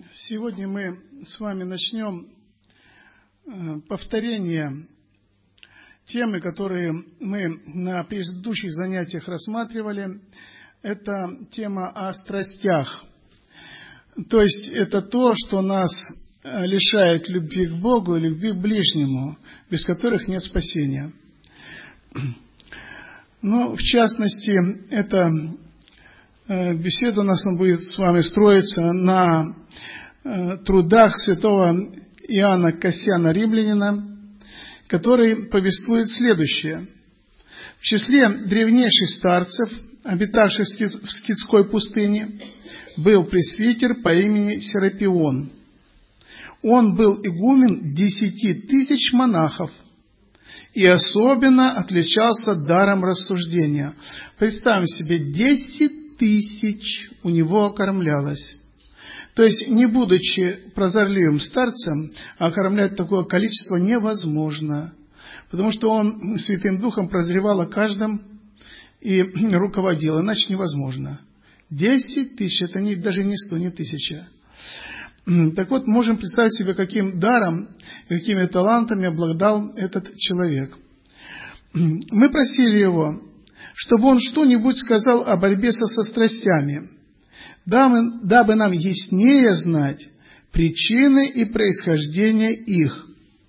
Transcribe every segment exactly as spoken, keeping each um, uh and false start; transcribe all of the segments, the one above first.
Сегодня мы с вами начнем повторение темы, которые мы на предыдущих занятиях рассматривали. Это тема о страстях. То есть это то, что нас лишает любви к Богу и любви к ближнему, без которых нет спасения. Ну, в частности, эта беседа у нас будет с вами строиться на трудах святого Иоанна Кассиана Римлянина, который повествует следующее. В числе древнейших старцев, обитавших в Скитской пустыне, был пресвитер по имени Серапион. Он был игумен десяти тысяч монахов и особенно отличался даром рассуждения. Представим себе, десять тысяч у него окормлялось. То есть, не будучи прозорливым старцем, окормлять такое количество невозможно, потому что он Святым Духом прозревал о каждом и руководил, иначе невозможно. Десять тысяч, это не, даже не сто, не тысяча. Так вот, можем представить себе, каким даром, какими талантами обладал этот человек. Мы просили его, чтобы он что-нибудь сказал о борьбе со, со страстями, дабы, дабы нам яснее знать причины и происхождение их.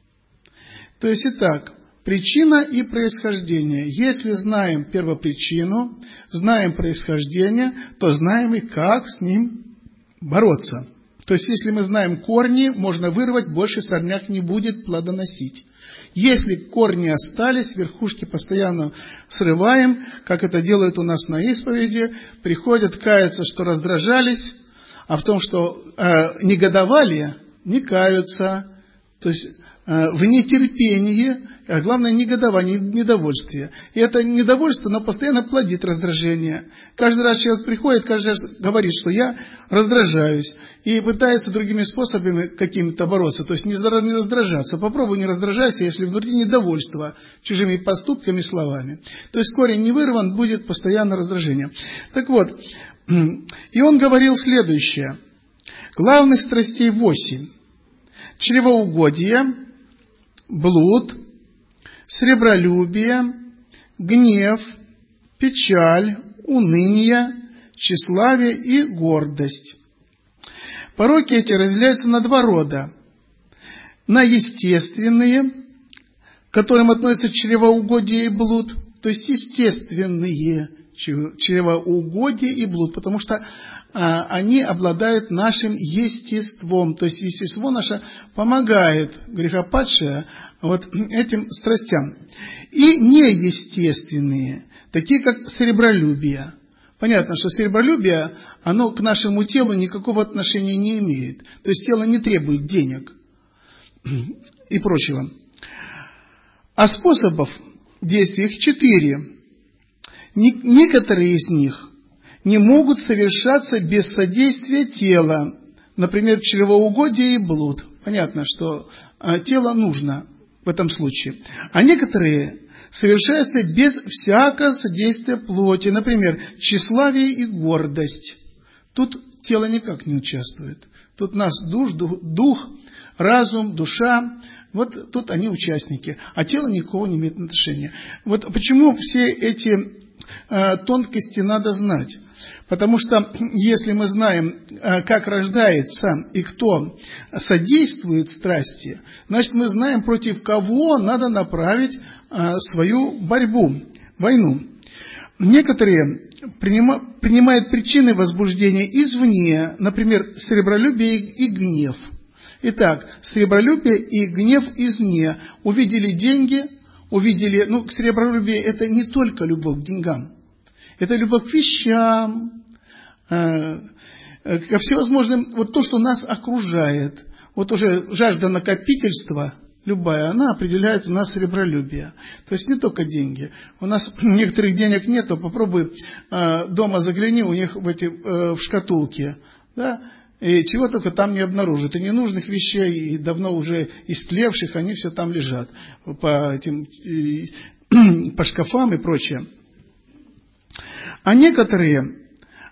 То есть, итак, причина и происхождение. Если знаем первопричину, знаем происхождение, то знаем и как с ним бороться. То есть, если мы знаем корни, можно вырвать, больше сорняк не будет плодоносить. Если корни остались, верхушки постоянно срываем, как это делают у нас на исповеди, приходят каяться, что раздражались, а в том, что э, негодовали, не каются. То есть, э, в нетерпении, а главное, негодование, недовольствие. И это недовольство, оно постоянно плодит раздражение. Каждый раз человек приходит, каждый раз говорит, что я раздражаюсь. И пытается другими способами какими-то бороться. То есть не раздражаться. Попробуй не раздражайся, если внутри недовольство чужими поступками и словами. То есть корень не вырван, будет постоянно раздражение. Так вот, и он говорил следующее. Главных страстей восемь. Чревоугодие, блуд, сребролюбие, гнев, печаль, уныние, тщеславие и гордость. Пороки эти разделяются на два рода. На естественные, к которым относятся чревоугодие и блуд, то есть естественные чревоугодие и блуд, потому что а, они обладают нашим естеством, то есть естество наше помогает грехопадшее вот этим страстям. И неестественные, такие как сребролюбие. Понятно, что сребролюбие, оно к нашему телу никакого отношения не имеет. То есть тело не требует денег и прочего. А способов действия их четыре. Некоторые из них не могут совершаться без содействия тела. Например, чревоугодие и блуд. Понятно, что тело нужно в этом случае. А некоторые совершаются без всякого содействия плоти. Например, тщеславие и гордость. Тут тело никак не участвует. Тут нас душ, дух, дух, разум, душа. Вот тут они участники. А тело никакого не имеет отношения. Вот почему все эти э, тонкости надо знать. Потому что если мы знаем, как рождается и кто содействует страсти, значит, мы знаем, против кого надо направить свою борьбу, войну. Некоторые принимают причины возбуждения извне, например, сребролюбие и гнев. Итак, сребролюбие и гнев извне. Увидели деньги, увидели... Ну, сребролюбие – это не только любовь к деньгам. Это любовь к вещам, ко всевозможным, вот то, что нас окружает. Вот уже жажда накопительства, любая, она определяет у нас сребролюбие. То есть не только деньги. У нас некоторых денег нету, попробуй дома загляни, у них в, эти, в шкатулке, да, и чего только там не обнаружат. И ненужных вещей, и давно уже истлевших, они все там лежат. По, этим, по шкафам и прочее. А некоторые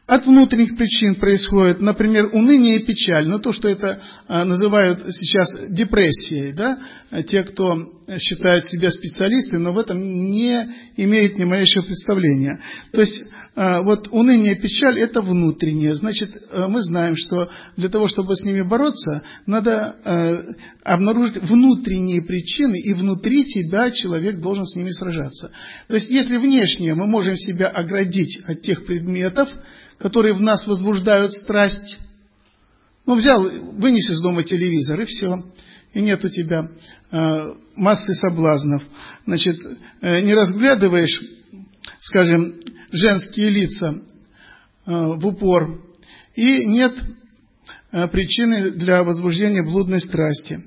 От внутренних причин происходит, например, уныние и печаль. Ну, то, что это а, называют сейчас депрессией, да? Те, кто считают себя специалистами, но в этом не имеют ни малейшего представления. То есть, а, вот уныние и печаль – это внутреннее. Значит, а, мы знаем, что для того, чтобы с ними бороться, надо а, обнаружить внутренние причины, и внутри себя человек должен с ними сражаться. То есть, если внешне мы можем себя оградить от тех предметов, которые в нас возбуждают страсть. Ну, взял, вынес из дома телевизор, и все. И нет у тебя э, массы соблазнов. Значит, э, не разглядываешь, скажем, женские лица э, в упор, и нет э, причины для возбуждения блудной страсти.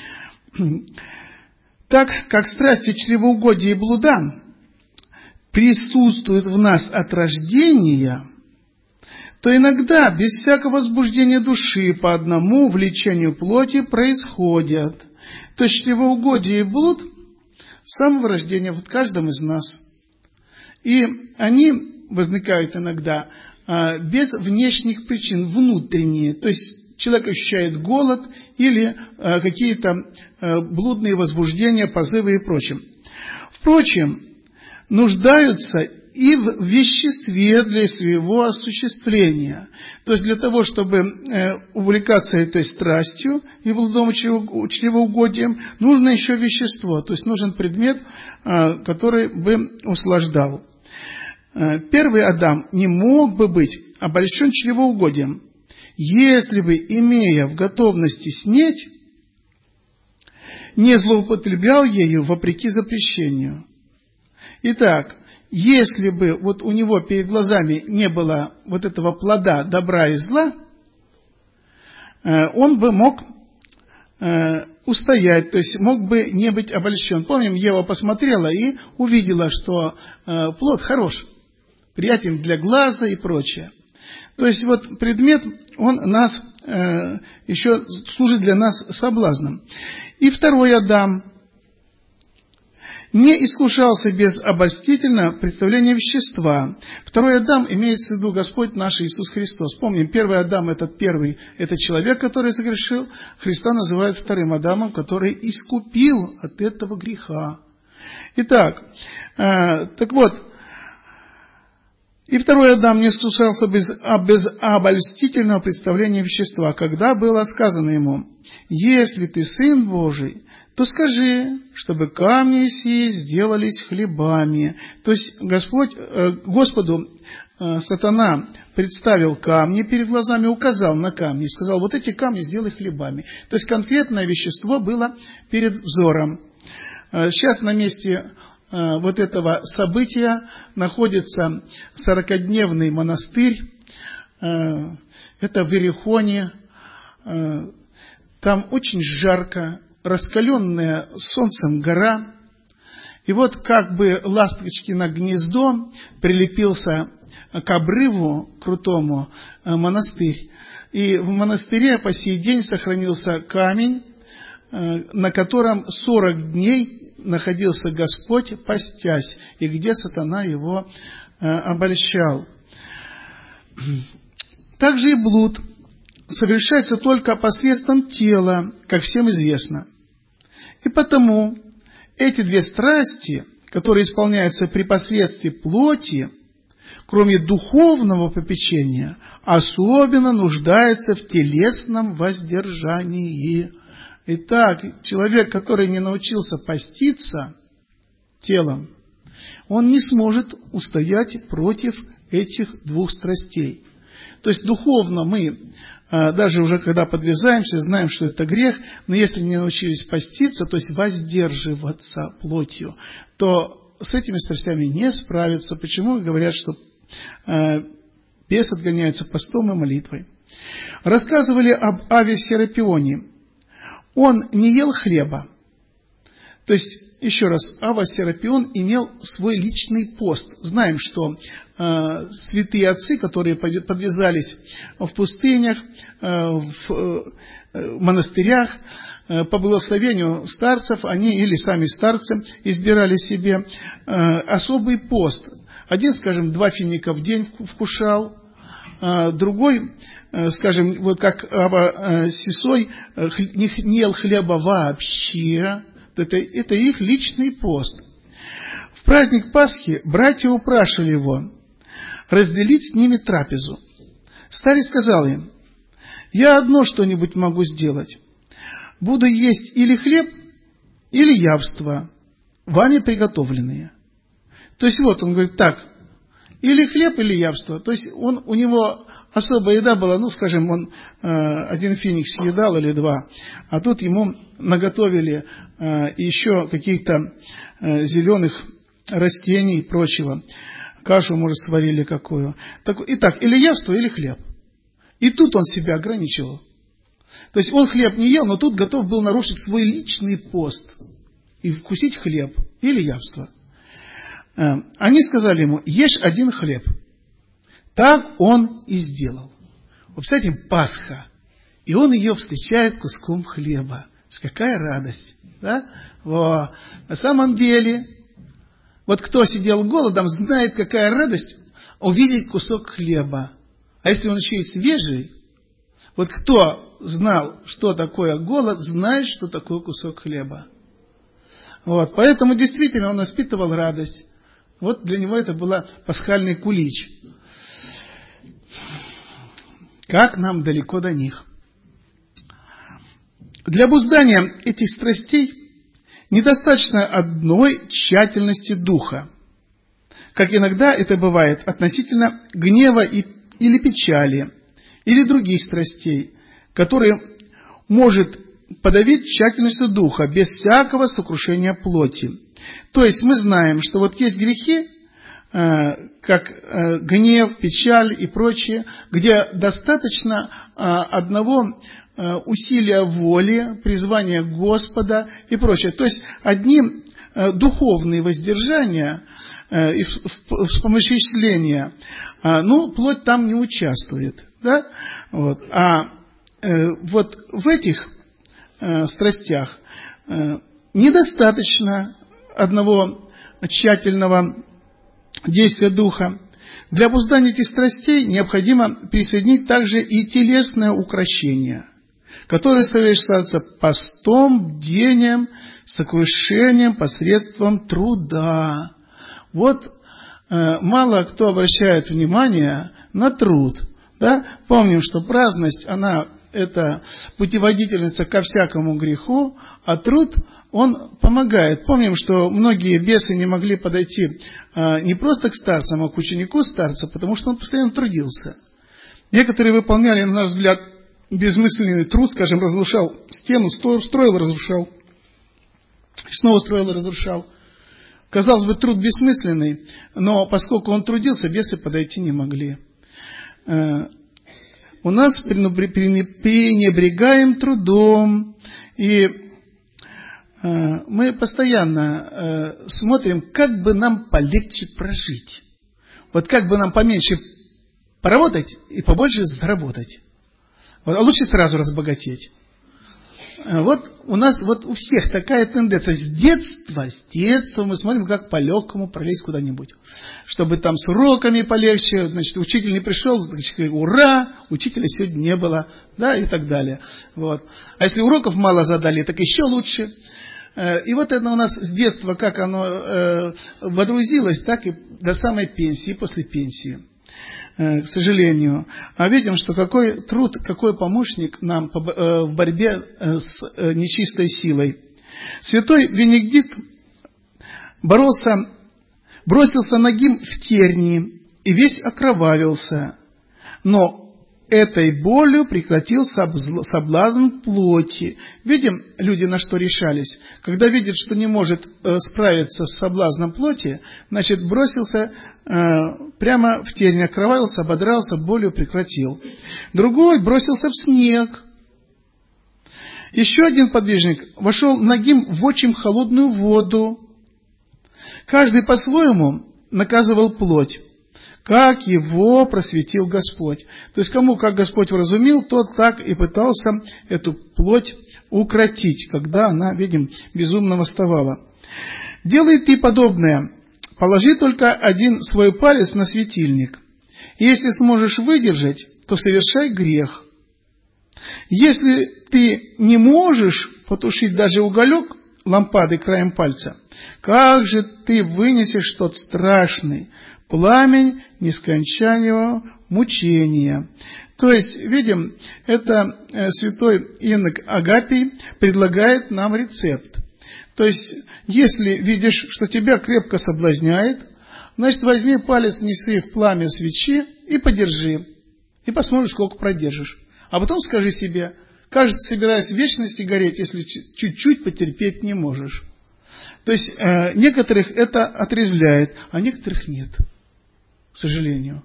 Так как страсти чревоугодия и блуда присутствуют в нас от рождения, то иногда без всякого возбуждения души по одному влечению плоти происходят. То есть чревоугодие и блуд с самого рождения в каждом из нас. И они возникают иногда а, без внешних причин, внутренние. То есть человек ощущает голод или а, какие-то а, блудные возбуждения, позывы и прочее. Впрочем, нуждаются и в веществе для своего осуществления. То есть для того, чтобы э, увлекаться этой страстью и блудом чревоугодием, нужно еще вещество, то есть нужен предмет, э, который бы услаждал. Э, первый Адам не мог бы быть обольщен чревоугодием, если бы, имея в готовности снеть, не злоупотреблял ею вопреки запрещению. Итак, если бы вот у него перед глазами не было вот этого плода добра и зла, он бы мог устоять, то есть мог бы не быть обольщен. Помним, Ева посмотрела и увидела, что плод хорош, приятен для глаза и прочее. То есть вот предмет, он нас еще служит для нас соблазном. И второй Адам не искушался без обольстительного представления вещества. Второй Адам имеется в виду Господь наш Иисус Христос. Помним, первый Адам, этот первый, это человек, который согрешил. Христа называют вторым Адамом, который искупил от этого греха. Итак, э, так вот, и второй Адам не искушался без, без обольстительного представления вещества, когда было сказано ему: «Если ты Сын Божий, то скажи, чтобы камни сии сделались хлебами». То есть Господь, Господу сатана представил камни перед глазами, указал на камни и сказал: вот эти камни сделай хлебами. То есть конкретное вещество было перед взором. Сейчас на месте вот этого события находится сорокадневный монастырь. Это в Иерихоне. Там очень жарко, раскаленная солнцем гора. И вот как бы ласточки на гнездо прилепился к обрыву крутому монастырь. И в монастыре по сей день сохранился камень, на котором сорок дней находился Господь, постясь, и где сатана его обольщал. Также и блуд совершается только посредством тела, как всем известно. И потому эти две страсти, которые исполняются при посредстве плоти, кроме духовного попечения, особенно нуждаются в телесном воздержании. Итак, человек, который не научился поститься телом, он не сможет устоять против этих двух страстей. То есть духовно мы, даже уже когда подвязаемся, знаем, что это грех, но если не научились поститься, то есть воздерживаться плотью, то с этими страстями не справиться. Почему говорят, что бес отгоняется постом и молитвой? Рассказывали об Аве Серапионе. Он не ел хлеба. То есть, еще раз, Ава Серапион имел свой личный пост. Знаем, что э, святые отцы, которые подвязались в пустынях, э, в э, монастырях, э, по благословению старцев, они или сами старцы избирали себе э, особый пост. Один, скажем, два финика в день вкушал, а другой, скажем, вот как Аба Сисой, не ел хлеба вообще. Это, это их личный пост. В праздник Пасхи братья упрашивали его разделить с ними трапезу. Старец сказал им: «Я одно что-нибудь могу сделать. Буду есть или хлеб, или явства, вами приготовленные». То есть вот он говорит так: или хлеб, или явство. То есть он, у него особая еда была, ну, скажем, он э, один финик съедал или два, а тут ему наготовили э, еще каких-то э, зеленых растений и прочего. Кашу, может, сварили какую. Так, итак, или явство, или хлеб. И тут он себя ограничивал. То есть он хлеб не ел, но тут готов был нарушить свой личный пост и вкусить хлеб или явство. Они сказали ему: ешь один хлеб. Так он и сделал. Вот, представляете, Пасха. И он ее встречает куском хлеба. Какая радость. Да? Во. На самом деле, вот кто сидел голодом, знает, какая радость увидеть кусок хлеба. А если он еще и свежий, вот кто знал, что такое голод, знает, что такое кусок хлеба. Вот. Поэтому действительно он испытывал радость. Вот для него это был пасхальный кулич. Как нам далеко до них. Для обуздания этих страстей недостаточно одной тщательности духа, как иногда это бывает относительно гнева и, или печали, или других страстей, которые может подавить тщательностью духа без всякого сокрушения плоти. То есть мы знаем, что вот есть грехи, э, как э, гнев, печаль и прочее, где достаточно э, одного э, усилия воли, призвания Господа и прочее. То есть одни э, духовные воздержания э, и вспомоществления, э, ну, плоть там не участвует. Да? Вот. А э, вот в этих э, страстях э, недостаточно одного тщательного действия духа. Для обуздания этих страстей необходимо присоединить также и телесное укрощение, которое совершается постом, бдением, сокрушением посредством труда. Вот э, мало кто обращает внимание на труд. Да? Помним, что праздность, она это путеводительница ко всякому греху, а труд он помогает. Помним, что многие бесы не могли подойти а, не просто к старцам, а к ученику старца, потому что он постоянно трудился. Некоторые выполняли, на наш взгляд, безмысленный труд, скажем, разрушал стену, строил, разрушал, снова строил и разрушал. Казалось бы, труд бессмысленный, но поскольку он трудился, бесы подойти не могли. А, у нас пренебрегаем трудом, и мы постоянно смотрим, как бы нам полегче прожить. Вот как бы нам поменьше поработать и побольше заработать. Вот, а лучше сразу разбогатеть. Вот у нас, вот у всех такая тенденция. С детства, с детства мы смотрим, как по-легкому пролезть куда-нибудь. Чтобы там с уроками полегче, значит, учитель не пришел, значит, ура, учителя сегодня не было, да, и так далее. Вот. А если уроков мало задали, так еще лучше. И вот это у нас с детства, как оно э, водрузилось, так и до самой пенсии, после пенсии, э, к сожалению. А видим, что какой труд, какой помощник нам по, э, в борьбе э, с э, нечистой силой. Святой Венедикт боролся, бросился нагим в тернии и весь окровавился, но этой болью прекратил соблазн плоти. Видим, люди на что решались. Когда видят, что не может э, справиться с соблазном плоти, значит, бросился э, прямо в тернии, окровавился, ободрался, болью прекратил. Другой бросился в снег. Еще один подвижник вошел нагим в очень холодную воду. Каждый по-своему наказывал плоть, как его просветил Господь. То есть, кому как Господь вразумил, тот так и пытался эту плоть укротить, когда она, видим, безумно восставала. «Делай ты подобное, положи только один свой палец на светильник, И если сможешь выдержать, то совершай грех. Если ты не можешь потушить даже уголек лампады краем пальца, как же ты вынесешь тот страшный пламень нескончаемого мучения? То есть, видим, это святой инок Агапий предлагает нам рецепт. То есть, если видишь, что тебя крепко соблазняет, значит, возьми палец, неси в пламя свечи и подержи. И посмотришь, сколько продержишь. А потом скажи себе: кажется, собираюсь в вечности гореть, если чуть-чуть потерпеть не можешь. То есть, э, некоторых это отрезвляет, а некоторых нет, к сожалению.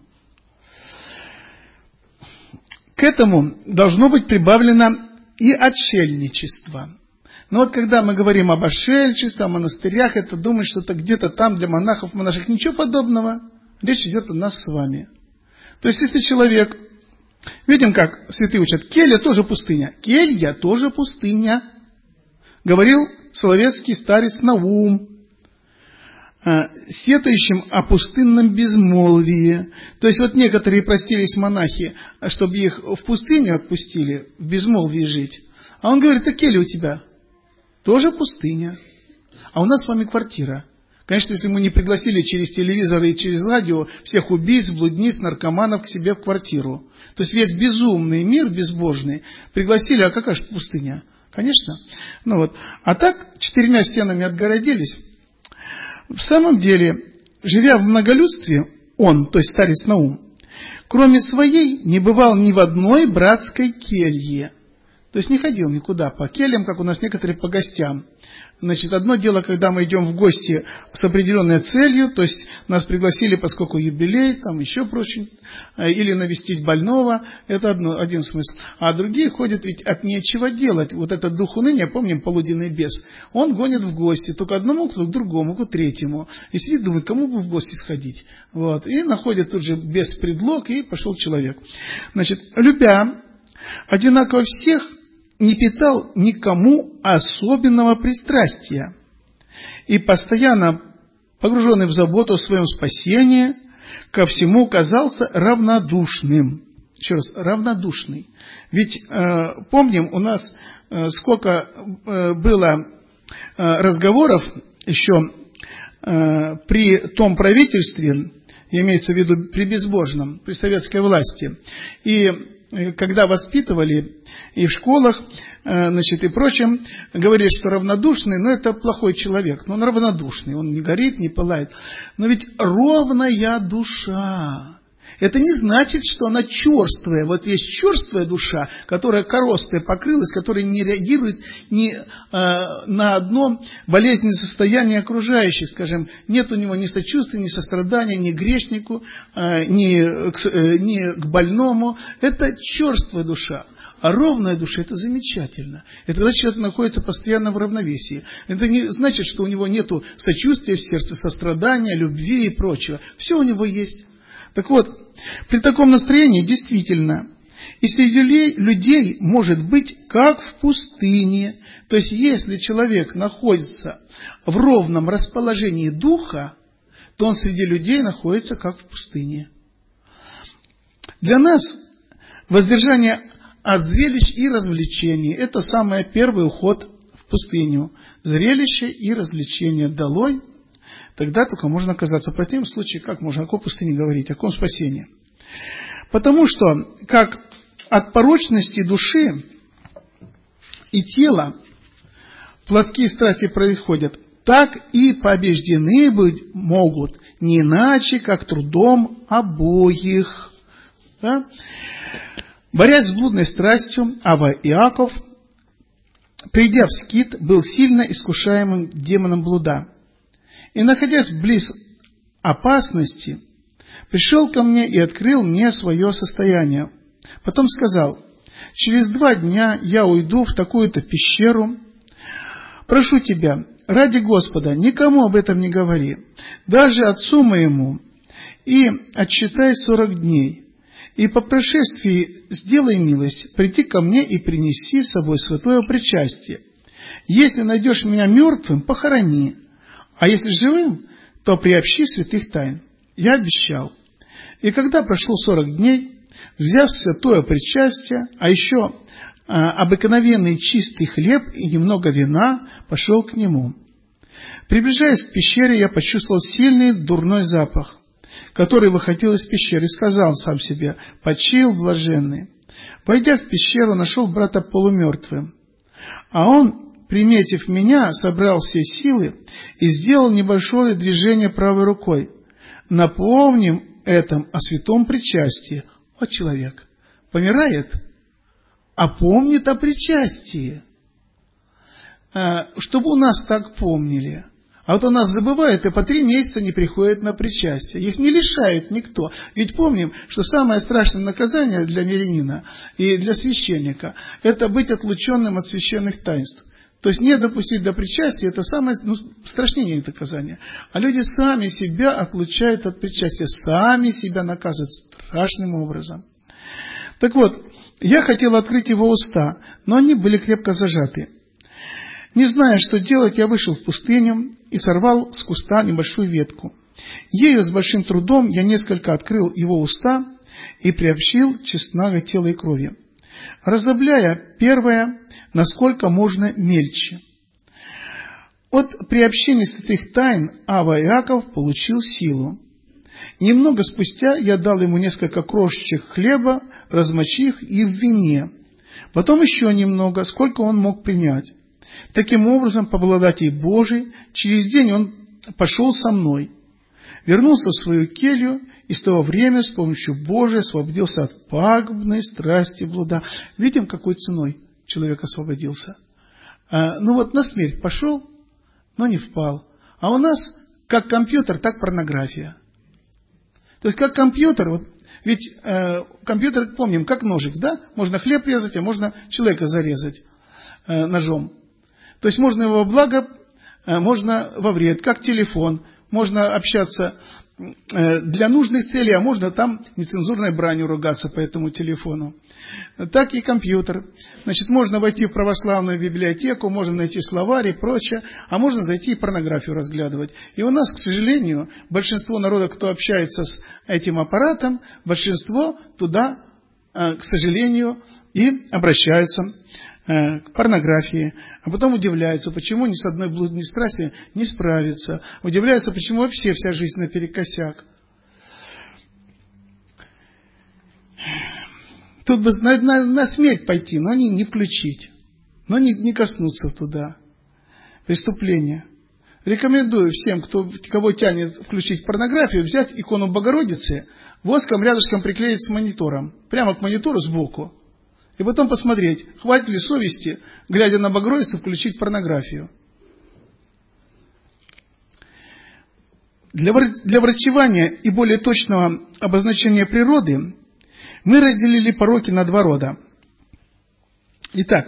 К этому должно быть прибавлено и отшельничество. Но вот когда мы говорим об отшельничестве, о монастырях, это думаешь, что это где-то там для монахов, монашек. Ничего подобного. Речь идет о нас с вами. То есть, если человек... Видим, как святые учат. Келья тоже пустыня. Келья тоже пустыня. Говорил соловецкий старец Наум, сетующим о пустынном безмолвии. То есть, вот некоторые просились монахи, чтобы их в пустыню отпустили, в безмолвии жить. А он говорит: а келья у тебя тоже пустыня. А у нас с вами квартира. Конечно, если мы не пригласили через телевизор и через радио всех убийц, блудниц, наркоманов к себе в квартиру. То есть, весь безумный мир, безбожный, пригласили, а какая же пустыня? Конечно. Ну вот. А так, четырьмя стенами отгородились. В самом деле, живя в многолюдстве, он, то есть старец Наум, кроме своей, не бывал ни в одной братской келье. То есть, не ходил никуда по кельям, как у нас некоторые по гостям. Значит, одно дело, когда мы идем в гости с определенной целью, то есть нас пригласили, поскольку юбилей, там еще прочее, или навестить больного, это одно, один смысл. А другие ходят ведь от нечего делать. Вот этот дух уныния, помним, полуденный бес, он гонит в гости, то к одному, то к другому, то к третьему. И сидит, думает, кому бы в гости сходить. Вот. И находит тут же без предлог, и пошел человек. Значит, любя одинаково всех, не питал никому особенного пристрастия и постоянно погруженный в заботу о своем спасении, ко всему казался равнодушным. Еще раз, равнодушный. Ведь э, помним, у нас э, сколько э, было э, разговоров еще э, при том правительстве, имеется в виду при безбожном, при советской власти, и когда воспитывали и в школах, значит, и прочем, говорили, что равнодушный, но это плохой человек. Но он равнодушный, он не горит, не пылает. Но ведь ровная душа. Это не значит, что она черствая. Вот есть черствая душа, которая коростой покрылась, которая не реагирует ни э, на одно болезненное состояние окружающих. Скажем, нет у него ни сочувствия, ни сострадания, ни к грешнику, э, ни, к, э, ни к больному. Это черствая душа. А ровная душа – это замечательно. Это значит, что человек находится постоянно в равновесии. Это не значит, что у него нет сочувствия в сердце, сострадания, любви и прочего. Все у него есть. Так вот, при таком настроении действительно и среди людей может быть как в пустыне. То есть, если человек находится в ровном расположении духа, то он среди людей находится как в пустыне. Для нас воздержание от зрелищ и развлечений – это самый первый уход в пустыню. Зрелище и развлечения долой. Тогда только можно оказаться. В противном случае, как можно о какой пустыне говорить, о каком спасении? Потому что, как от порочности души и тела плотские страсти происходят, так и побеждены быть могут, не иначе, как трудом обоих. Да? Борясь с блудной страстью, Авва Иаков, придя в скит, был сильно искушаемым демоном блуда. И, находясь близ опасности, пришел ко мне и открыл мне свое состояние. Потом сказал: через два дня я уйду в такую-то пещеру. Прошу тебя, ради Господа, никому об этом не говори, даже отцу моему, и отсчитай сорок дней. И по прошествии сделай милость, приди ко мне и принеси с собой святое причастие. Если найдешь меня мертвым, похорони, а если живым, то приобщи святых тайн. Я обещал. И когда прошло сорок дней, взяв святое причастие, а еще а, обыкновенный чистый хлеб и немного вина, пошел к нему. Приближаясь к пещере, я почувствовал сильный дурной запах, который выходил из пещеры, и сказал сам себе: «Почил блаженный». Войдя в пещеру, нашел брата полумертвым. А он, приметив меня, собрал все силы и сделал небольшое движение правой рукой. Напомним этом о святом причастии. О, человек помирает, а помнит о причастии. Чтобы у нас так помнили. А вот у нас забывают и по три месяца не приходят на причастие. Их не лишает никто. Ведь помним, что самое страшное наказание для мирянина и для священника – это быть отлученным от священных таинств. То есть не допустить до причастия – это самое ну, страшнее наказание. А люди сами себя отлучают от причастия, сами себя наказывают страшным образом. Так вот, я хотел открыть его уста, но они были крепко зажаты. Не зная, что делать, я вышел в пустыню и сорвал с куста небольшую ветку. Ею с большим трудом я несколько открыл его уста и приобщил честного тела и крови, раздробляя первое, насколько можно мельче. От приобщения святых тайн Авва Иаков получил силу. Немного спустя я дал ему несколько крошечек хлеба, размочив их в вине. Потом еще немного, сколько он мог принять. Таким образом, по благодати Божией, через день он пошел со мной, вернулся в свою келью и с того времени с помощью Божией освободился от пагубной страсти блуда. Видим, какой ценой человек освободился. А, ну вот на смерть пошел, но не впал. А у нас как компьютер, так порнография. То есть как компьютер, вот, ведь э, компьютер, помним, как ножик, да? Можно хлеб резать, а можно человека зарезать э, ножом. То есть можно его во благо, можно во вред, как телефон. Можно общаться для нужных целей, а можно там нецензурной бранью ругаться по этому телефону. Так и компьютер. Значит, можно войти в православную библиотеку, можно найти словарь и прочее, а можно зайти и порнографию разглядывать. И у нас, к сожалению, большинство народа, кто общается с этим аппаратом, большинство туда, к сожалению, и обращаются к порнографии, а потом удивляются, почему ни с одной блудной страстью не справиться, удивляются, почему вообще вся жизнь наперекосяк. Тут бы на, на, на смерть пойти, но не, не включить, но не, не коснуться туда. Преступление. Рекомендую всем, кто, кого тянет включить порнографию, взять икону Богородицы, воском рядышком приклеить с монитором, прямо к монитору сбоку. И потом посмотреть, хватит ли совести, глядя на Богородицу, включить порнографию. Для, для врачевания и более точного обозначения природы мы разделили пороки на два рода. Итак,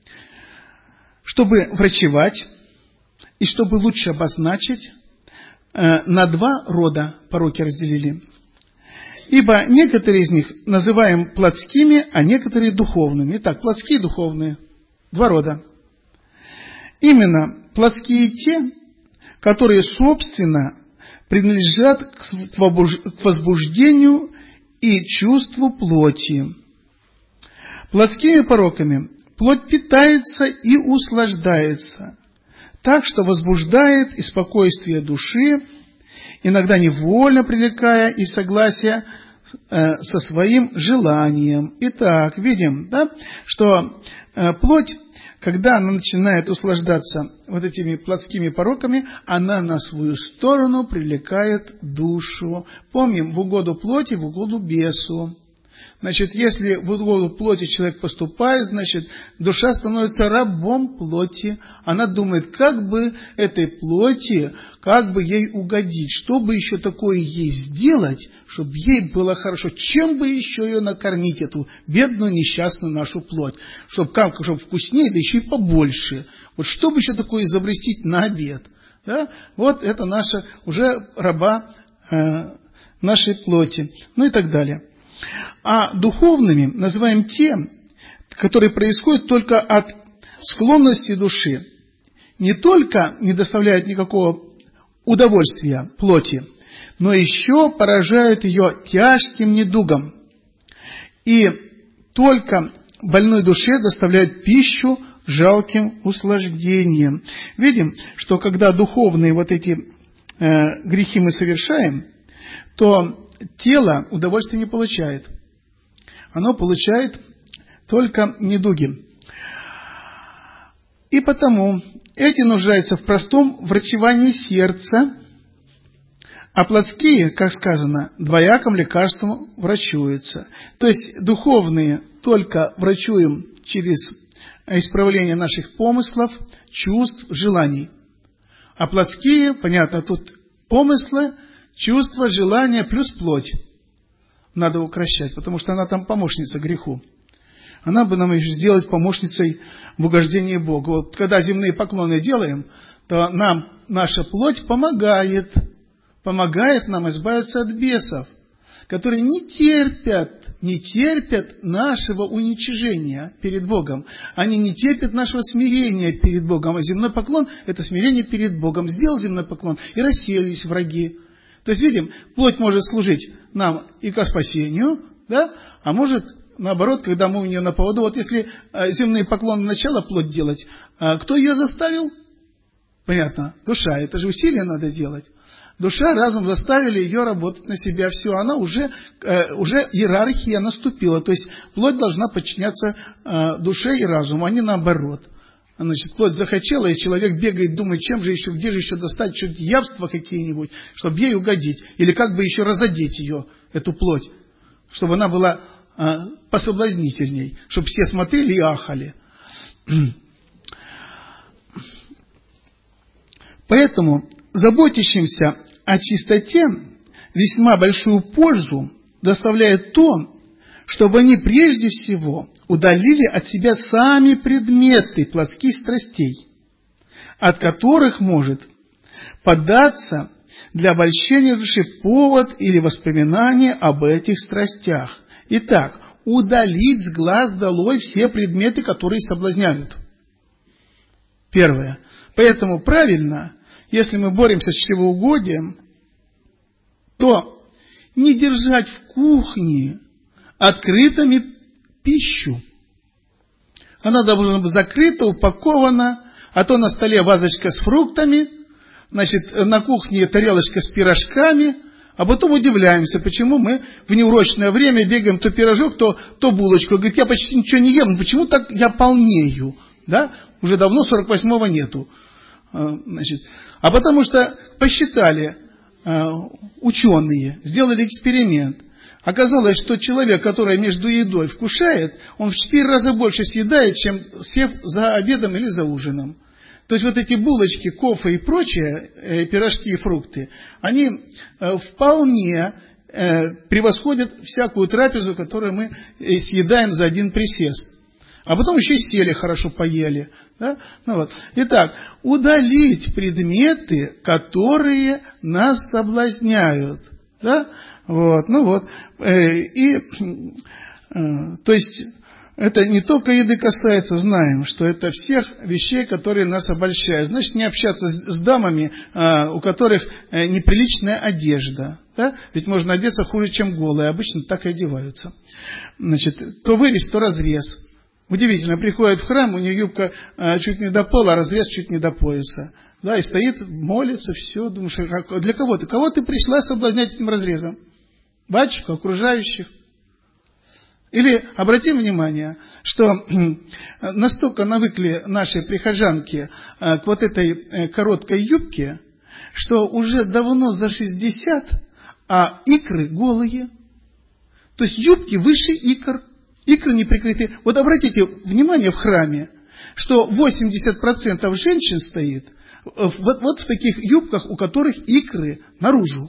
чтобы врачевать и чтобы лучше обозначить, э, на два рода пороки разделили. Ибо некоторые из них называем плотскими, а некоторые духовными. Итак, плотские и духовные. Два рода. Именно плотские те, которые, собственно, принадлежат к возбуждению и чувству плоти. Плотскими пороками плоть питается и услаждается, так что возбуждает и спокойствие души, иногда невольно привлекая и согласие э, со своим желанием. Итак, видим, да, что э, плоть, когда она начинает услаждаться вот этими плотскими пороками, она на свою сторону привлекает душу. Помним, в угоду плоти, в угоду бесу. Значит, если в угоду плоти человек поступает, значит, душа становится рабом плоти. Она думает, как бы этой плоти, как бы ей угодить, что бы еще такое ей сделать, чтобы ей было хорошо, чем бы еще ее накормить, эту бедную несчастную нашу плоть, чтобы как, чтобы вкуснее, да еще и побольше. Вот что бы еще такое изобрести на обед. Да? Вот это наша уже раба э, нашей плоти, ну и так далее. А духовными называем те, которые происходят только от склонности души. Не только не доставляют никакого удовольствия плоти, но еще поражают ее тяжким недугом. И только больной душе доставляют пищу жалким услаждением. Видим, что когда духовные вот эти э, грехи мы совершаем, то тело удовольствия не получает. Оно получает только недуги. И потому эти нуждаются в простом врачевании сердца, а плотские, как сказано, двояком лекарством врачуются. То есть духовные только врачуем через исправление наших помыслов, чувств, желаний. А плотские, понятно, тут помыслы, чувства, желания плюс плоть надо укращать, потому что она там помощница греху. Она бы нам еще сделать помощницей в угождении Богу. Вот когда земные поклоны делаем, то нам наша плоть помогает, помогает нам избавиться от бесов, которые не терпят, не терпят нашего уничижения перед Богом. Они не терпят нашего смирения перед Богом. А земной поклон – это смирение перед Богом. Сделал земной поклон, и рассеялись враги. То есть, видим, плоть может служить нам и ко спасению, да, а может, наоборот, когда мы у нее на поводу. Вот если земные поклоны начала плоть делать, кто ее заставил? Понятно, душа. Это же усилия надо делать. Душа, разум заставили ее работать на себя. Все, она уже, э, уже иерархия наступила. То есть плоть должна подчиняться э, душе и разуму, а не наоборот. Значит, плоть захотела, и человек бегает, думает, чем же еще, где же еще достать, что-то явства какие-нибудь, чтобы ей угодить. Или как бы еще разодеть ее, эту плоть, чтобы она была э, пособлазнительней, чтобы все смотрели и ахали. Поэтому заботящимся о чистоте весьма большую пользу доставляет то, чтобы они прежде всего удалили от себя сами предметы плотских страстей, от которых может поддаться для обольщения души повод или воспоминание об этих страстях. Итак, удалить с глаз долой все предметы, которые соблазняют. Первое. Поэтому правильно, если мы боремся с чревоугодием, то не держать в кухне открытыми пищу. Она должна быть закрыта, упакована, а то на столе вазочка с фруктами, значит, на кухне тарелочка с пирожками, а потом удивляемся, почему мы в неурочное время бегаем то пирожок, то, то булочку. Говорит, я почти ничего не ем, почему так я полнею? Да? Уже давно сорок восьмого нету. Значит, а потому что посчитали э, ученые, сделали эксперимент. Оказалось, что человек, который между едой вкушает, он в четыре раза больше съедает, чем сев за обедом или за ужином. То есть вот эти булочки, кофе и прочие, э, пирожки и фрукты, они э, вполне э, превосходят всякую трапезу, которую мы э, съедаем за один присест. А потом еще и сели, хорошо поели. Да? Ну вот. Итак, удалить предметы, которые нас соблазняют. Да? Вот. Ну вот. И, то есть, это не только еды касается, знаем, что это всех вещей, которые нас обольщают. Значит, не общаться с, с дамами, у которых неприличная одежда. Да? Ведь можно одеться хуже, чем голые. Обычно так и одеваются. Значит, то вырез, то разрез. Удивительно, приходит в храм, у нее юбка а, чуть не до пола, а разрез чуть не до пояса. Да, и стоит, молится, все, думаешь, как, для кого ты? Кого ты пришла соблазнять этим разрезом? Батюшку, окружающих? Или обратим внимание, что настолько навыкли наши прихожанки а, к вот этой а, короткой юбке, что уже давно за шестьдесят, а икры голые. То есть юбки выше икр. Икры не прикрыты. Вот обратите внимание в храме, что восемьдесят процентов женщин стоит вот, вот в таких юбках, у которых икры наружу.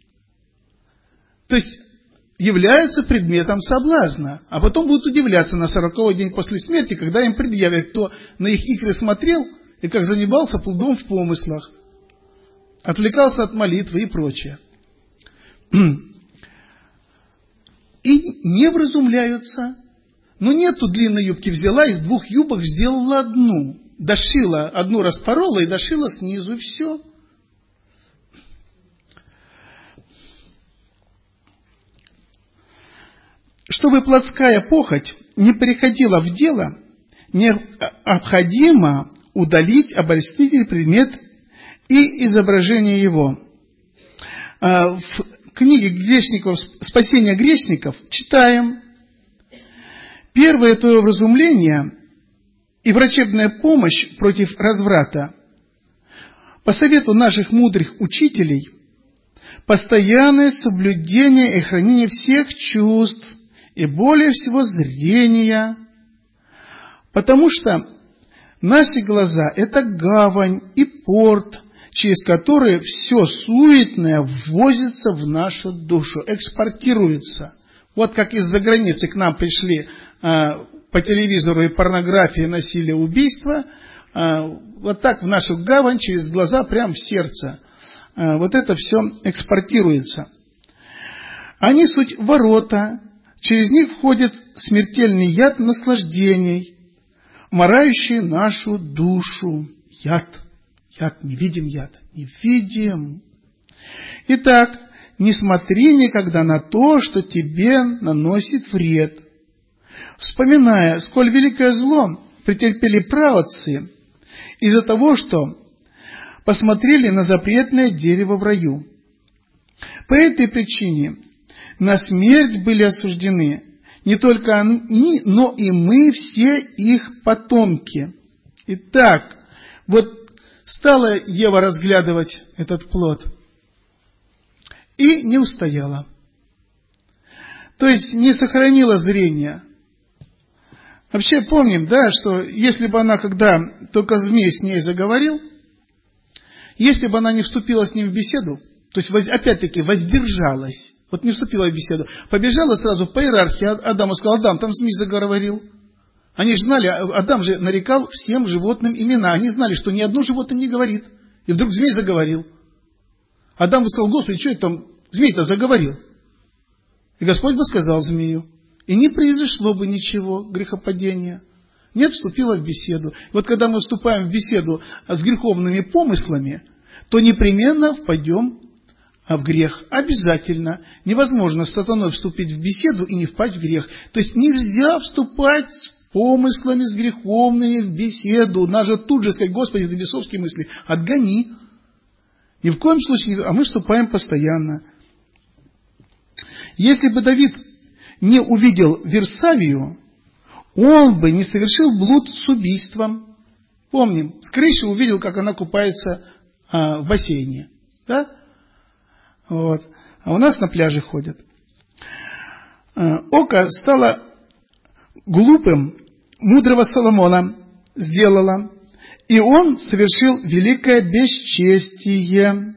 То есть являются предметом соблазна. А потом будут удивляться на сороковой день после смерти, когда им предъявят, кто на их икры смотрел и как занимался плодом в помыслах, отвлекался от молитвы и прочее. И не вразумляются. Но нету длинной юбки, взяла из двух юбок, сделала одну. Дошила, одну распорола и дошила снизу, и все. чтобы плотская похоть не переходила в дело, необходимо удалить обольстительный предмет и изображение его. В книге грешников, «Спасение грешников» читаем: первое твое вразумление и врачебная помощь против разврата по совету наших мудрых учителей постоянное соблюдение и хранение всех чувств и более всего зрения, потому что наши глаза – это гавань и порт, через которые все суетное ввозится в нашу душу, экспортируется. Вот как из-за границы к нам пришли а, по телевизору и порнографии, насилие, убийства, а, вот так в нашу гавань через глаза прямо в сердце. А, вот это все экспортируется. Они суть ворота, через них входит смертельный яд наслаждений, марающий нашу душу. Яд. Яд, не видим яд, не видим. Итак, не смотри никогда на то, что тебе наносит вред. Вспоминая, сколь великое зло претерпели праотцы из-за того, что посмотрели на запретное дерево в раю. По этой причине на смерть были осуждены не только они, но и мы, все их потомки. Итак, вот стала Ева разглядывать этот плод и не устояла. То есть не сохранила зрение. Вообще помним, да, что если бы она, когда только змей с ней заговорил, если бы она не вступила с ним в беседу, то есть опять-таки воздержалась, вот не вступила в беседу, побежала сразу по иерархии Адаму, сказала: Адам, там змей заговорил. Они же знали, Адам же нарекал всем животным имена. Они знали, что ни одно животное не говорит. И вдруг змей заговорил. Адам сказал: Господи, что это там змей-то заговорил? И Господь бы сказал змею. И не произошло бы ничего, грехопадения. Не вступила в беседу. Вот когда мы вступаем в беседу с греховными помыслами, то непременно впадем в грех. Обязательно. Невозможно с сатаной вступить в беседу и не впасть в грех. То есть нельзя вступать с помыслами, с греховными в беседу. Надо тут же сказать: Господи, это бесовские мысли, отгони. Ни в коем случае, а мы вступаем постоянно. Если бы Давид не увидел Версавию, он бы не совершил блуд с убийством. Помним, с крыши увидел, как она купается а, в бассейне. Да? Вот. А у нас на пляже ходят. А, око стало глупым, мудрого Соломона сделало, и он совершил великое бесчестие.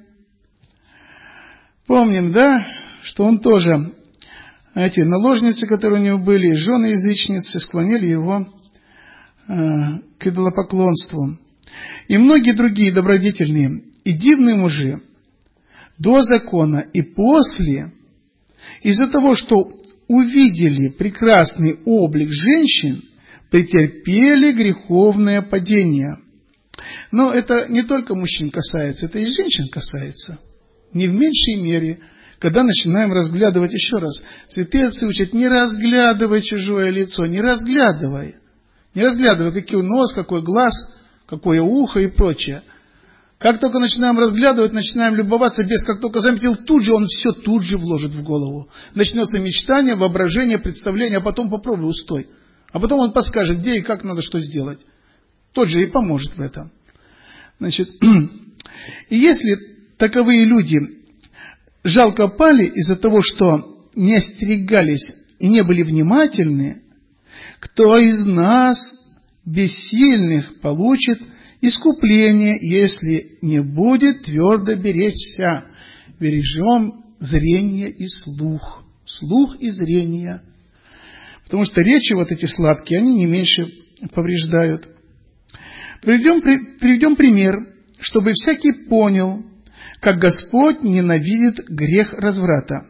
Помним, да, что он тоже, эти наложницы, которые у него были, жены язычницы, склонили его э, к идолопоклонству. И многие другие добродетельные и дивные мужи до закона и после, из-за того, что увидели прекрасный облик женщин, претерпели греховное падение. Но это не только мужчин касается, это и женщин касается. Не в меньшей мере, когда начинаем разглядывать, еще раз, святые отцы учат: не разглядывай чужое лицо, не разглядывай. Не разглядывай, какой нос, какой глаз, какое ухо и прочее. Как только начинаем разглядывать, начинаем любоваться, без, как только заметил, тут же он все тут же вложит в голову. Начнется мечтание, воображение, представление, а потом попробуй, устой. А потом он подскажет, где и как надо что сделать. Тот же и поможет в этом. Значит, и если таковые люди жалко пали из-за того, что не остерегались и не были внимательны, кто из нас, бессильных, получит искупление, если не будет твердо беречься? Бережем зрение и слух. Слух и зрение. Потому что речи вот эти сладкие, они не меньше повреждают. Приведем, приведем пример, чтобы всякий понял, как Господь ненавидит грех разврата.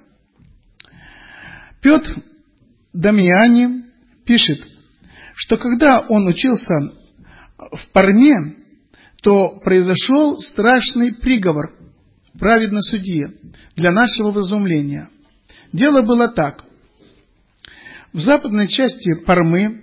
Петр Дамиани пишет, что когда он учился в Парме, то произошел страшный приговор праведной судье для нашего вразумления. Дело было так. в западной части Пармы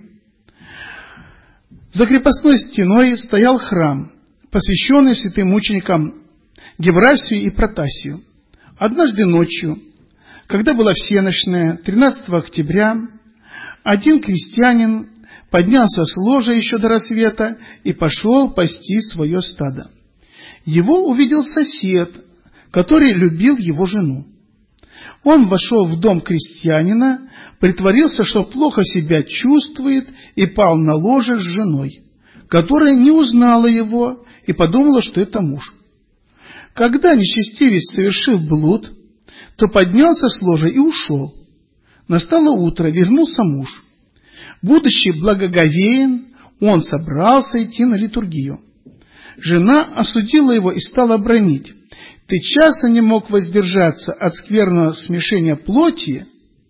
за крепостной стеной стоял храм, посвященный святым мученикам Геврасию и Протасию. Однажды ночью, когда была всенощная, тринадцатого октября, один крестьянин поднялся с ложа еще до рассвета и пошел пасти свое стадо. Его увидел сосед, который любил его жену. Он вошел в дом крестьянина, притворился, что плохо себя чувствует, и пал на ложе с женой, которая не узнала его и подумала, что это муж. Когда нечестивец совершил блуд, то поднялся с ложа и ушел. Настало утро, вернулся муж. Будучи благоговеен, он собрался идти на литургию. Жена осудила его и стала бранить: «Ты часа не мог воздержаться от скверного смешения плоти,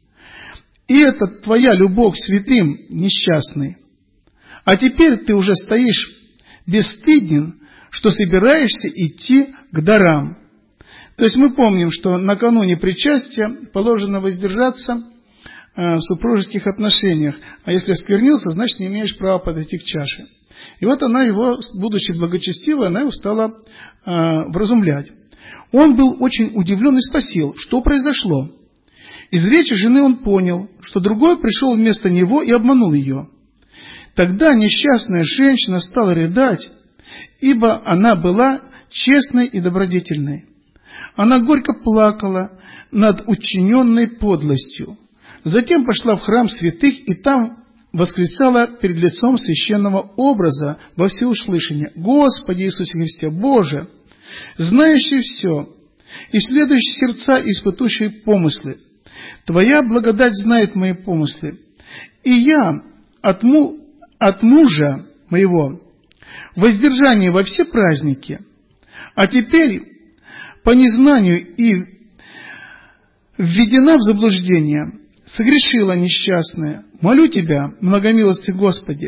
и это твоя любовь к святым несчастный. А теперь ты уже стоишь бесстыден, что собираешься идти к дарам». То есть мы помним, что накануне причастия положено воздержаться в супружеских отношениях, а если осквернился, значит не имеешь права подойти к чаше. И вот она его, будучи благочестивой, она его стала э, вразумлять. Он был очень удивлен и спросил, что произошло. Из речи жены он понял, что другой пришел вместо него и обманул ее. Тогда несчастная женщина стала рыдать, ибо она была честной и добродетельной. Она горько плакала над учиненной подлостью. Затем пошла в храм святых и там восклицала перед лицом священного образа во всеуслышание: «Господи Иисусе Христе, Боже, знающий все, исследующий сердца и испытующий помыслы, Твоя благодать знает мои помыслы, и я от, му, от мужа моего воздержание во все праздники, а теперь по незнанию и введена в заблуждение, согрешила несчастная. Молю Тебя, многомилостный Господи,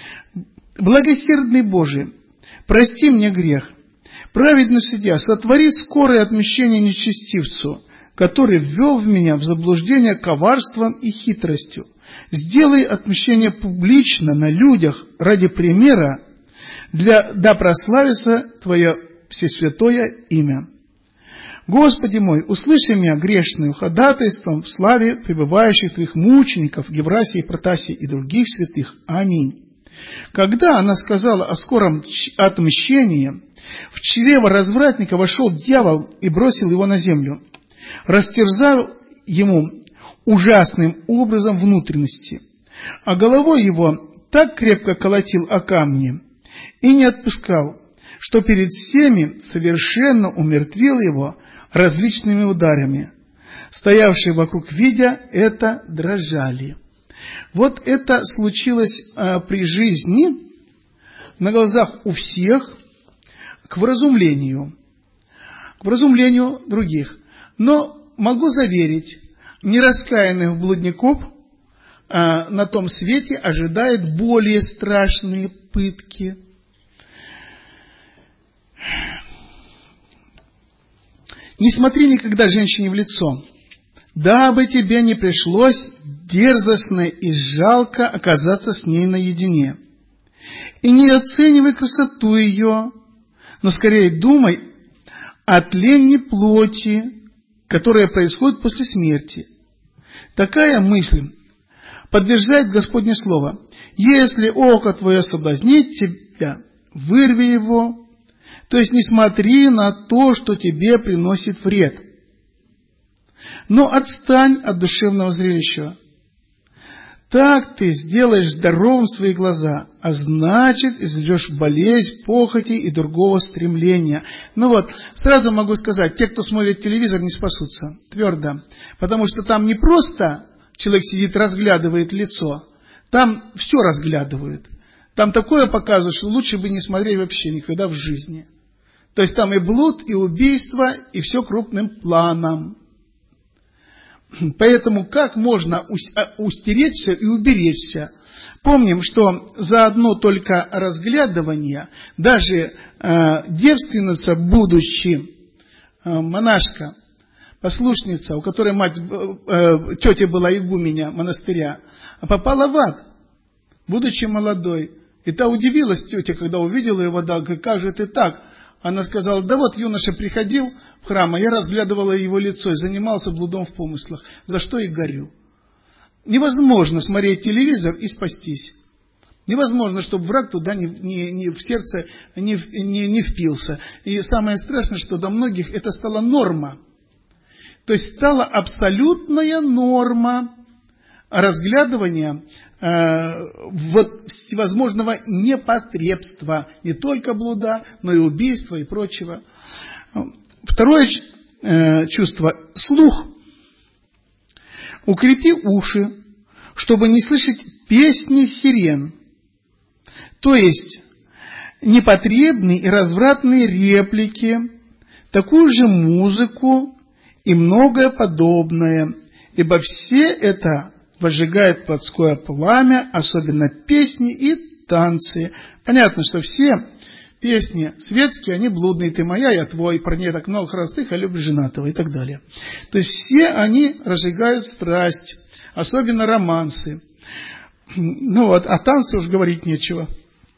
благосердный Божий, прости мне грех. Праведный судья, сотвори скорое отмщение нечестивцу, который ввел в меня в заблуждение коварством и хитростью. Сделай отмщение публично на людях ради примера, для, да прославится Твое всесвятое имя. Господи мой, услыши меня грешную ходатайством в славе пребывающих Твоих мучеников Геврасии, Протасии и других святых. Аминь». Когда она сказала о скором отмщении, в чрево развратника вошел дьявол и бросил его на землю, растерзал ему ужасным образом внутренности, а головой его так крепко колотил о камни и не отпускал, что перед всеми совершенно умертвил его различными ударами. Стоявшие вокруг, видя это, дрожали. Вот это случилось а, при жизни, на глазах у всех, к вразумлению, к вразумлению других. Но могу заверить, нераскаянных блудников а, на том свете ожидает более страшные пытки. Не смотри никогда женщине в лицо, дабы тебе не пришлось дерзостно и жалко оказаться с ней наедине. И не оценивай красоту ее, но скорее думай о тлении плоти, которая происходит после смерти. Такая мысль подтверждает Господне Слово: «Если око твое соблазнит тебя, вырви его». То есть не смотри на то, что тебе приносит вред, но отстань от душевного зрелища. Так ты сделаешь здоровым свои глаза, а значит, извлечешь болезнь, похоти и другого стремления. Ну вот, сразу могу сказать, те, кто смотрит телевизор, не спасутся, твердо. Потому что там не просто человек сидит, разглядывает лицо, там все разглядывают. Там такое показывают, что лучше бы не смотреть вообще никогда в жизни. То есть там и блуд, и убийство, и все крупным планом. Поэтому как можно устеречься и уберечься? Помним, что за одно только разглядывание даже э, девственница, будучи э, монашка, послушница, у которой мать, э, тетя была игуменя монастыря, а попала в ад, будучи молодой. И та удивилась тетя, когда увидела его, да, как же ты так? Она сказала, да вот юноша приходил в храм, а я разглядывала его лицо и занимался блудом в помыслах, за что и горю. Невозможно смотреть телевизор и спастись. Невозможно, чтобы враг туда не, не, не в сердце не, не, не впился. И самое страшное, что до многих это стала норма. То есть стала абсолютная норма разглядывания э, вот, всевозможного непотребства. Не только блуда, но и убийства и прочего. Второе э, чувство – слух. Укрепи уши, чтобы не слышать песни сирен. То есть, непотребные и развратные реплики, такую же музыку и многое подобное, ибо все это возжигает плотское пламя, особенно песни и танцы. Понятно, что все песни светские, они блудные, ты моя, я твой, парней так много холостых, а любишь женатого и так далее. То есть все они разжигают страсть, особенно романсы. Ну вот, о танце уж говорить нечего.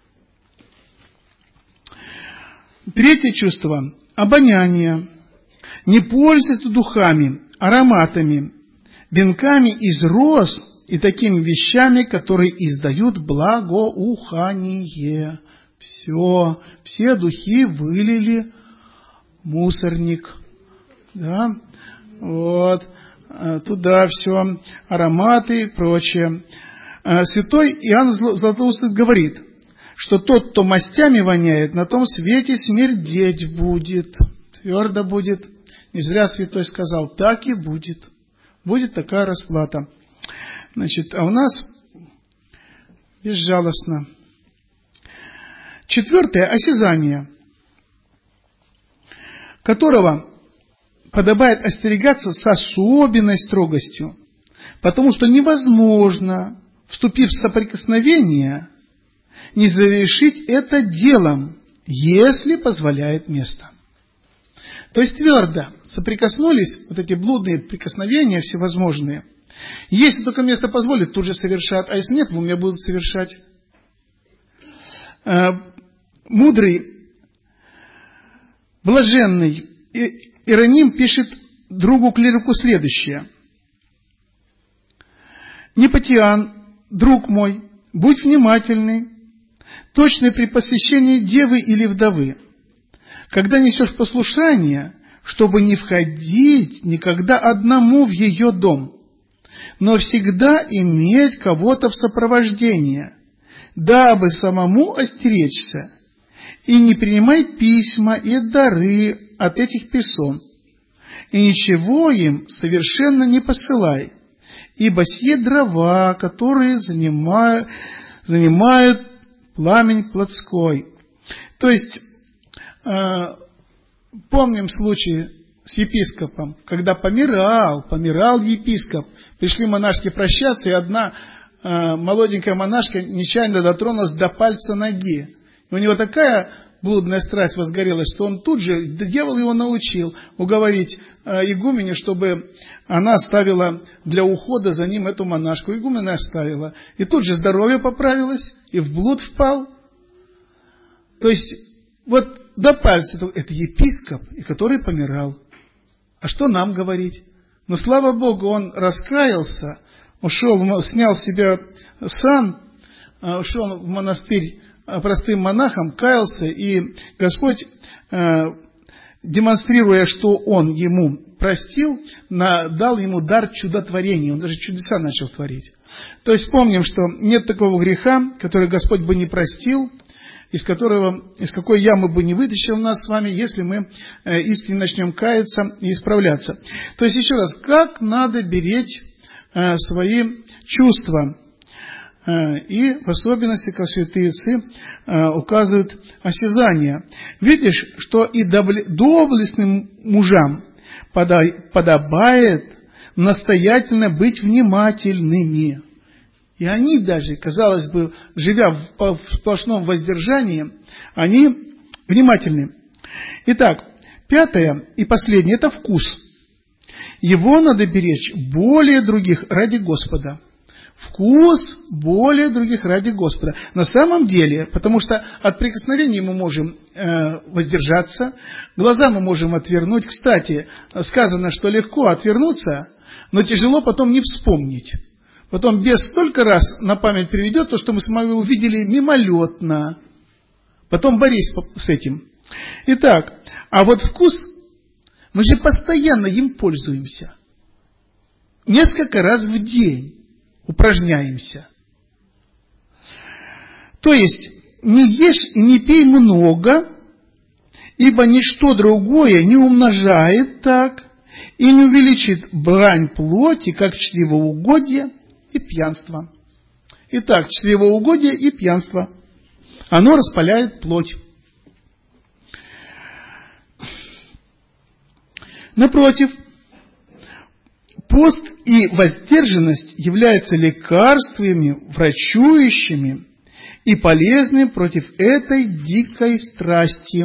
Третье чувство – обоняние. Не пользуйся духами, ароматами, венками из роз и такими вещами, которые издают благоухание. Все, все духи вылили в мусорник. Да? Вот, туда все, ароматы и прочее. Святой Иоанн Златоуст говорит, что тот, кто мастями воняет, на том свете смердеть будет. Твердо будет. Не зря святой сказал, так и будет. Будет такая расплата. Значит, а у нас безжалостно. Четвертое – осязание, которого подобает остерегаться с особенной строгостью, потому что невозможно, вступив в соприкосновение, не завершить это делом, если позволяет место. То есть твердо соприкоснулись, вот эти блудные прикосновения всевозможные. Если только место позволит, тут же совершат, а если нет, в уме будут совершать. Мудрый, блаженный Иероним пишет другу клирику следующее. Непотиан, друг мой, будь внимательный, точный при посещении девы или вдовы, когда несешь послушание, чтобы не входить никогда одному в ее дом, но всегда иметь кого-то в сопровождении, дабы самому остеречься, и не принимай письма и дары от этих персон, и ничего им совершенно не посылай, ибо сие дрова, которые занимают, занимают пламень плотской. То есть, э, помним случай с епископом, когда помирал, помирал епископ, пришли монашки прощаться, и одна э, молоденькая монашка нечаянно дотронулась до пальца ноги. И у него такая блудная страсть возгорелась, что он тут же, дьявол его научил уговорить э, игуменю, чтобы она оставила для ухода за ним эту монашку. Игумена оставила. И тут же здоровье поправилось, и в блуд впал. То есть, вот до пальца, это епископ, и который помирал. А что нам говорить? Но, слава Богу, он раскаялся, ушел, снял с себя сан, ушел в монастырь простым монахом, каялся, и Господь, демонстрируя, что Он ему простил, дал ему дар чудотворения. Он даже чудеса начал творить. То есть помним, что нет такого греха, который Господь бы не простил, из которого, из какой ямы бы не вытащил нас с вами, если мы истинно начнем каяться и исправляться. То есть еще раз, как надо беречь свои чувства. И в особенности, как святые отцы указывают осязание. Видишь, что и доблестным мужам подобает настоятельно быть внимательными. И они даже, казалось бы, живя в сплошном воздержании, они внимательны. Итак, пятое и последнее – это вкус. Его надо беречь более других ради Господа. вкус более других ради Господа. На самом деле, потому что от прикосновений мы можем э, воздержаться, глаза мы можем отвернуть. Кстати, сказано, что легко отвернуться, но тяжело потом не вспомнить. Потом бес столько раз на память приведет то, что мы с вами увидели мимолетно. Потом борись с этим. Итак, а вот вкус, мы же постоянно им пользуемся. Несколько раз в день упражняемся. То есть, не ешь и не пей много, ибо ничто другое не умножает так и не увеличит брань плоти, как чревоугодие и пьянство. Итак, чревоугодие и пьянство. Оно распаляет плоть. Напротив, пост и воздержанность являются лекарствами, врачующими и полезными против этой дикой страсти.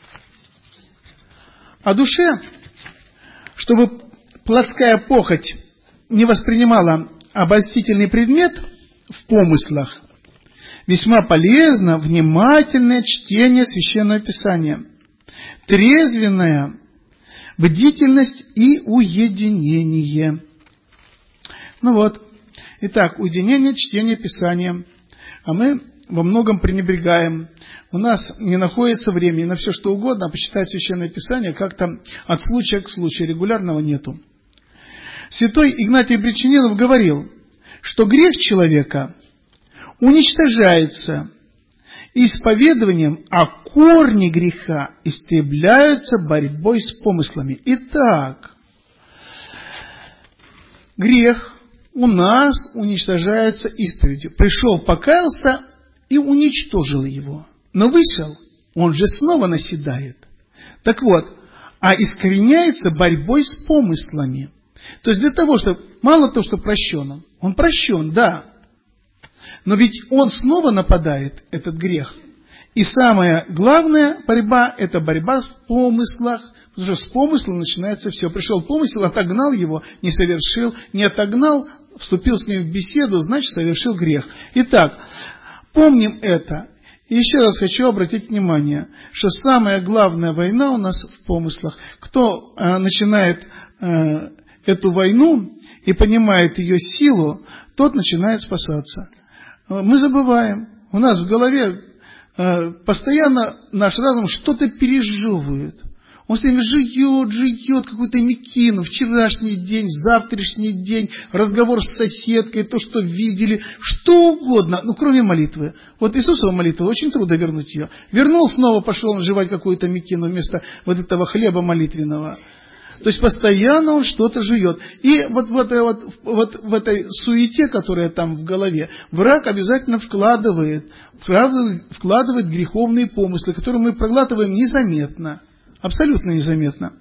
А душе, чтобы плотская похоть не воспринимала обольстительный предмет в помыслах, весьма полезно внимательное чтение Священного Писания, трезвенная бдительность и уединение. Ну вот. Итак, уединение, чтение Писания. А мы во многом пренебрегаем. У нас не находится времени на все, что угодно, а почитать Священное Писание как-то от случая к случаю, регулярного нету. Святой Игнатий Бречининов говорил, что грех человека уничтожается исповедованием, а корни греха истребляются борьбой с помыслами. Итак, грех у нас уничтожается исповедью. Пришел, покаялся и уничтожил его. Но вышел, он же снова наседает. Так вот, а искореняется борьбой с помыслами. То есть для того, чтобы, мало того, что прощен он, он прощен, да. Но ведь он снова нападает, этот грех. И самая главная борьба – это борьба в помыслах. Потому что с помысла начинается все. Пришел помысел, отогнал его, не совершил. Не отогнал, вступил с ним в беседу, значит, совершил грех. Итак, помним это. И еще раз хочу обратить внимание, что самая главная война у нас в помыслах. Кто э, начинает э, эту войну и понимает ее силу, тот начинает спасаться. Мы забываем. У нас в голове э, постоянно наш разум что-то пережевывает. Он все время жует, жует какую-то мекину, вчерашний день, завтрашний день, разговор с соседкой, то, что видели, что угодно, ну, кроме молитвы. Вот Иисусова молитва, очень трудно вернуть ее. Вернул, снова пошел он жевать какую-то мекину вместо вот этого хлеба молитвенного. То есть постоянно он что-то жует. И вот в этой, вот, вот в этой суете, которая там в голове, враг обязательно вкладывает, вкладывает греховные помыслы, которые мы проглатываем незаметно. Абсолютно незаметно.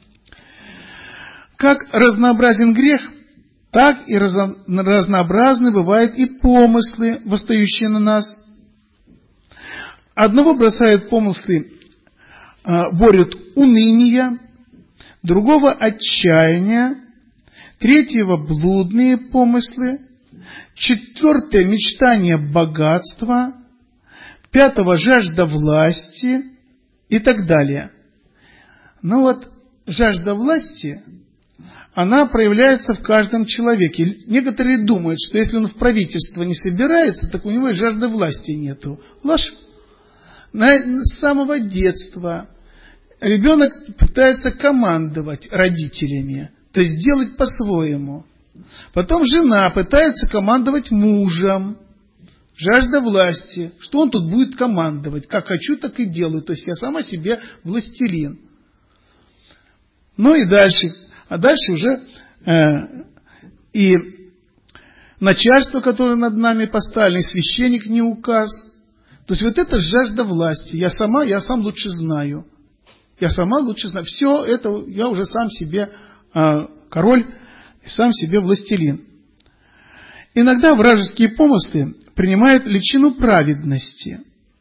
Как разнообразен грех, так и разнообразны бывают и помыслы, восстающие на нас. Одного бросают помыслы, борют уныние, другого отчаяние, третьего блудные помыслы, четвертое мечтание богатства, пятого жажда власти и так далее. Но вот жажда власти, она проявляется в каждом человеке. Некоторые думают, что если он в правительство не собирается, так у него и жажды власти нету. Ложь. С самого детства ребенок пытается командовать родителями, то есть делать по-своему. Потом жена пытается командовать мужем. Жажда власти. Что он тут будет командовать? Как хочу, так и делаю. То есть я сама себе властелин. Ну и дальше. А дальше уже э, и начальство, которое над нами поставлено, и священник не указ. То есть вот это жажда власти. Я сама, я сам лучше знаю. Я сама лучше знаю. Все это я уже сам себе э, король и сам себе властелин. Иногда вражеские помыслы принимают личину праведности.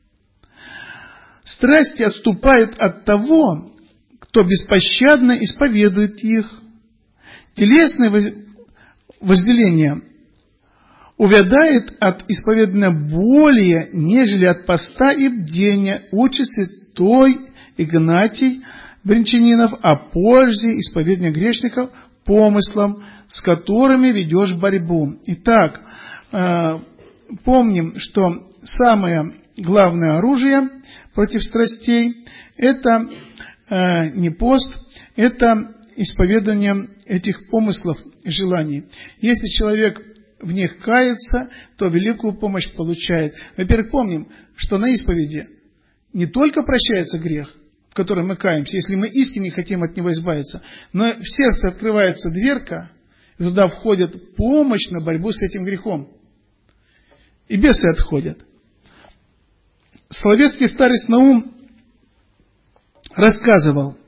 Страсти отступают от того, кто беспощадно исповедует их. Телесное возделение увядает от исповедания более, нежели от поста и бдения, учит святой Игнатий Брянчанинов о пользе исповедания грешников помыслам, с которыми ведешь борьбу. Итак, помним, что самое главное оружие против страстей – это не пост, это исповедание этих помыслов и желаний. Если человек в них кается, то великую помощь получает. Во-первых, помним, что на исповеди не только прощается грех, в котором мы каемся, если мы искренне хотим от него избавиться, но в сердце открывается дверка, и туда входит помощь на борьбу с этим грехом. И бесы отходят. Соловецкий старец Наум рассказывал: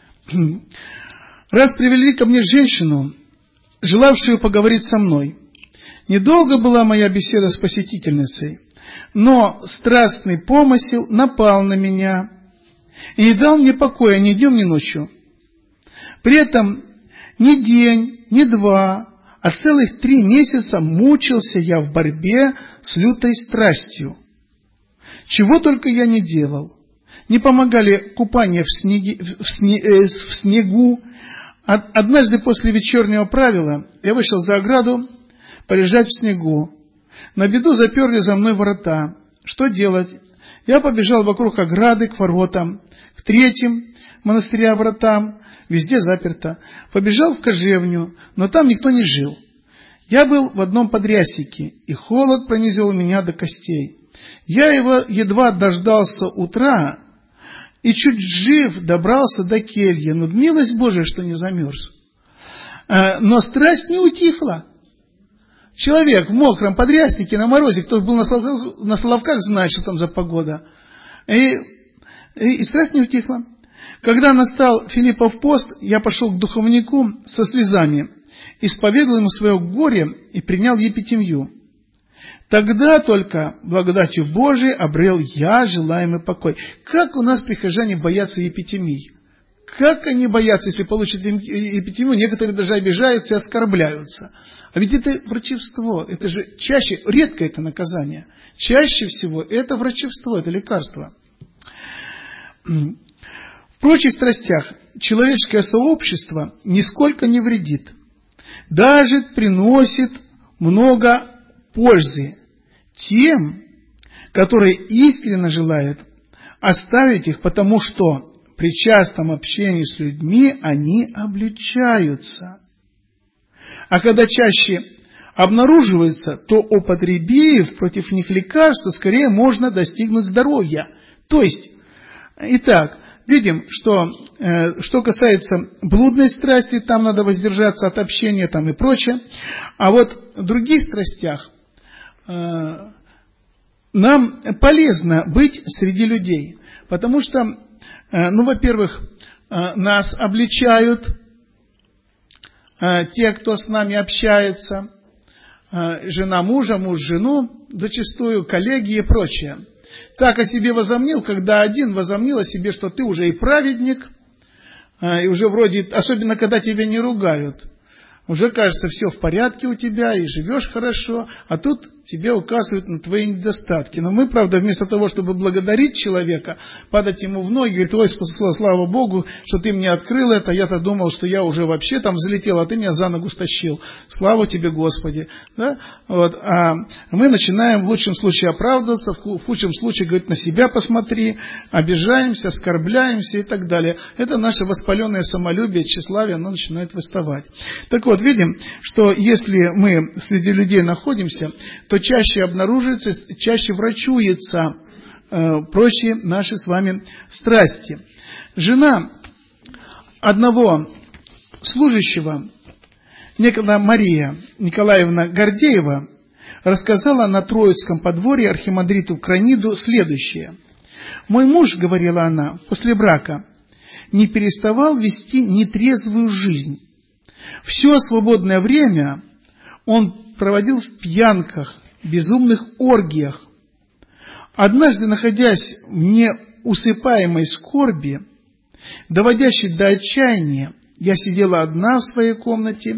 «Раз привели ко мне женщину, желавшую поговорить со мной. Недолго была моя беседа с посетительницей, но страстный помысел напал на меня и не дал мне покоя ни днем, ни ночью. При этом ни день, ни два, а целых три месяца мучился я в борьбе с лютой страстью. Чего только я не делал. Не помогали купания в, снеги, в, сне, э, в снегу. Однажды после вечернего правила я вышел за ограду полежать в снегу. На беду заперли за мной ворота. Что делать? Я побежал вокруг ограды к воротам, к третьим монастыря воротам, везде заперто. Побежал в кожевню, но там никто не жил. Я был в одном подрясике, и холод пронизил меня до костей. Я его едва дождался утра, и чуть жив добрался до кельи, но милость Божия, что не замерз. Но страсть не утихла. Человек в мокром подряснике, на морозе, кто был на Соловках, на Соловках, знает, что там за погода. И, и, и страсть не утихла. Когда настал Филиппов пост, я пошел к духовнику со слезами, исповедал ему свое горе и принял епитемью. Тогда только благодатью Божией обрел я желаемый покой. Как у нас прихожане боятся епитемий? Как они боятся, если получат епитемию? Некоторые даже обижаются и оскорбляются. А ведь это врачевство, это же чаще, редко это наказание. Чаще всего это врачевство, это лекарство. В прочих страстях человеческое сообщество нисколько не вредит. Даже приносит много пользы тем, которые искренне желают оставить их, потому что при частом общении с людьми они облегчаются. А когда чаще обнаруживается, то, употребив против них лекарства, скорее можно достигнуть здоровья. То есть, итак, видим, что э, что касается блудной страсти, там надо воздержаться от общения там и прочее. А вот в других страстях э, нам полезно быть среди людей. Потому что, э, ну, во-первых, э, нас обличают э, те, кто с нами общается, э, жена мужа, муж жену, зачастую коллеги и прочее. Так о себе возомнил, когда один возомнил о себе, что ты уже и праведник, и уже вроде, особенно когда тебя не ругают, уже кажется, все в порядке у тебя, и живешь хорошо, а тут тебе указывают на твои недостатки. Но мы, правда, вместо того, чтобы благодарить человека, падать ему в ноги, говорит: ой, слава Богу, что ты мне открыл это, я-то думал, что я уже вообще там взлетел, а ты меня за ногу стащил. Слава тебе, Господи. Да? Вот. А мы начинаем в лучшем случае оправдываться, в худшем случае говорить: на себя посмотри, обижаемся, оскорбляемся и так далее. Это наше воспаленное самолюбие, тщеславие, оно начинает выставать. Так вот, видим, что если мы среди людей находимся, то чаще обнаруживается, чаще врачуется э, прочие наши с вами страсти. Жена одного служащего, некогда Мария Николаевна Гордеева, рассказала на Троицком подворье архимандриту Краниду следующее. «Мой муж, — говорила она, — после брака не переставал вести нетрезвую жизнь. Все свободное время он проводил в пьянках, безумных оргиях. Однажды, находясь в неусыпаемой скорби, доводящей до отчаяния, я сидела одна в своей комнате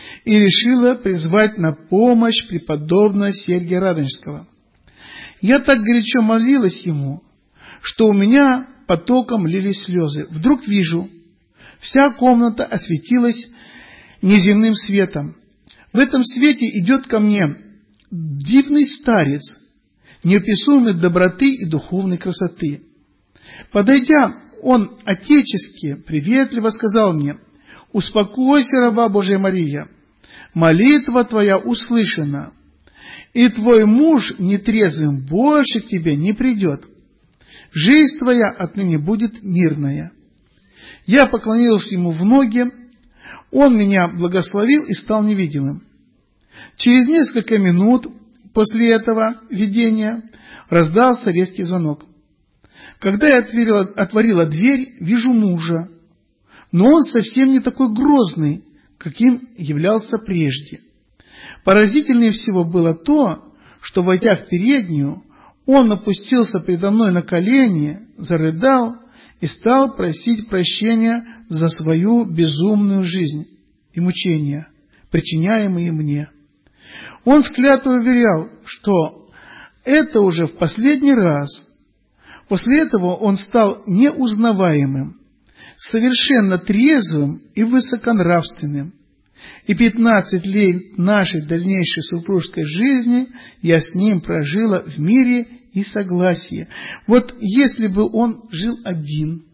и решила призвать на помощь преподобного Сергия Радонежского. Я так горячо молилась ему, что у меня потоком лились слезы. Вдруг вижу, вся комната осветилась неземным светом. В этом свете идет ко мне дивный старец, неописуемой доброты и духовной красоты. Подойдя, он отечески, приветливо сказал мне: «Успокойся, раба Божия Мария, молитва твоя услышана, и твой муж нетрезвым больше к тебе не придет. Жизнь твоя отныне будет мирная». Я поклонился ему в ноги, он меня благословил и стал невидимым. Через несколько минут после этого видения раздался резкий звонок. Когда я отворила, отворила дверь, вижу мужа, но он совсем не такой грозный, каким являлся прежде. Поразительнее всего было то, что, войдя в переднюю, он опустился передо мной на колени, зарыдал и стал просить прощения за свою безумную жизнь и мучения, причиняемые мне. Он с клятвой уверял, что это уже в последний раз. После этого он стал неузнаваемым, совершенно трезвым и высоконравственным. И пятнадцать лет нашей дальнейшей супружеской жизни я с ним прожила в мире и согласии. Вот если бы он жил один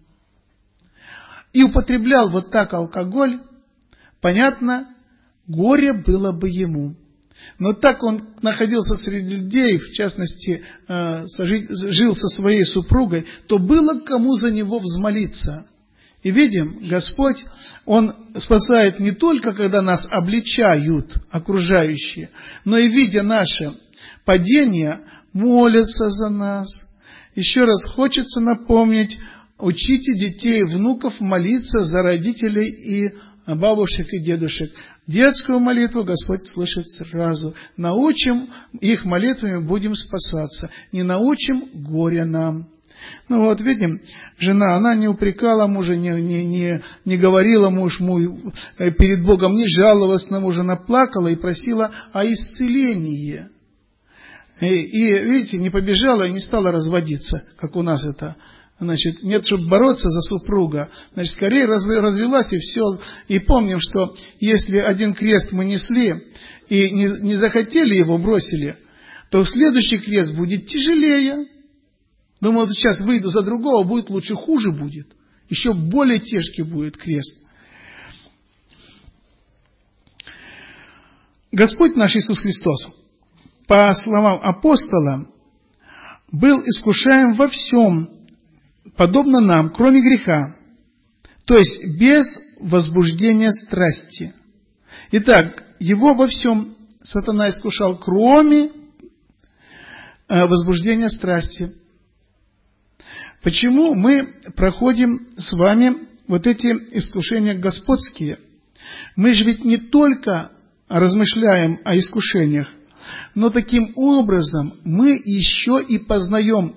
и употреблял вот так алкоголь, понятно, горе было бы ему. Но так он находился среди людей, в частности, жил со своей супругой, то было кому за него взмолиться. И видим, Господь, Он спасает не только, когда нас обличают окружающие, но и, видя наше падение, молятся за нас. Еще раз хочется напомнить: учите детей и внуков молиться за родителей и бабушек и дедушек. Детскую молитву Господь слышит сразу. Научим их молитвами, будем спасаться. Не научим — горе нам. Ну вот, видим, жена, она не упрекала мужа, не, не, не, не говорила муж мой перед Богом, не жаловалась на мужа, она плакала и просила о исцелении. И, и, видите, не побежала и не стала разводиться, как у нас это. Значит, нет, чтобы бороться за супруга. Значит, скорее развелась и все. И помним, что если один крест мы несли и не, не захотели его, бросили, то следующий крест будет тяжелее. Думаю, вот сейчас выйду за другого, будет лучше, хуже будет. Еще более тяжкий будет крест. Господь наш Иисус Христос, по словам апостола, был искушаем во всем, подобно нам, кроме греха, то есть без возбуждения страсти. Итак, его во всем сатана искушал, кроме возбуждения страсти. Почему мы проходим с вами вот эти искушения господские? Мы же ведь не только размышляем о искушениях, но таким образом мы еще и познаем,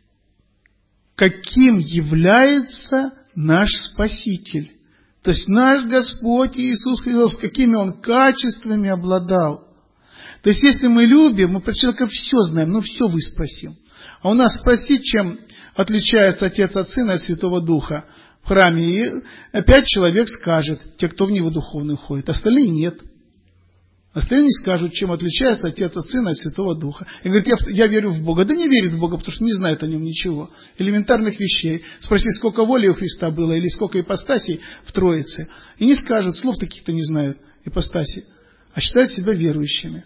каким является наш Спаситель. То есть наш Господь Иисус Христос, какими Он качествами обладал. То есть если мы любим, мы про человека все знаем, но все вы спросим. А у нас спросить, чем отличается Отец от Сына и от Святого Духа в храме. И опять человек скажет, те, кто в Него духовный ходит, остальные нет. Остальные не скажут, чем отличается Отец от Сына и от Святого Духа. И говорит, я, я верю в Бога. Да не верит в Бога, потому что не знает о Нем ничего. Элементарных вещей. Спроси, сколько воли у Христа было, или сколько ипостасей в Троице. И не скажут, слов таких-то не знают, ипостасей, а считают себя верующими.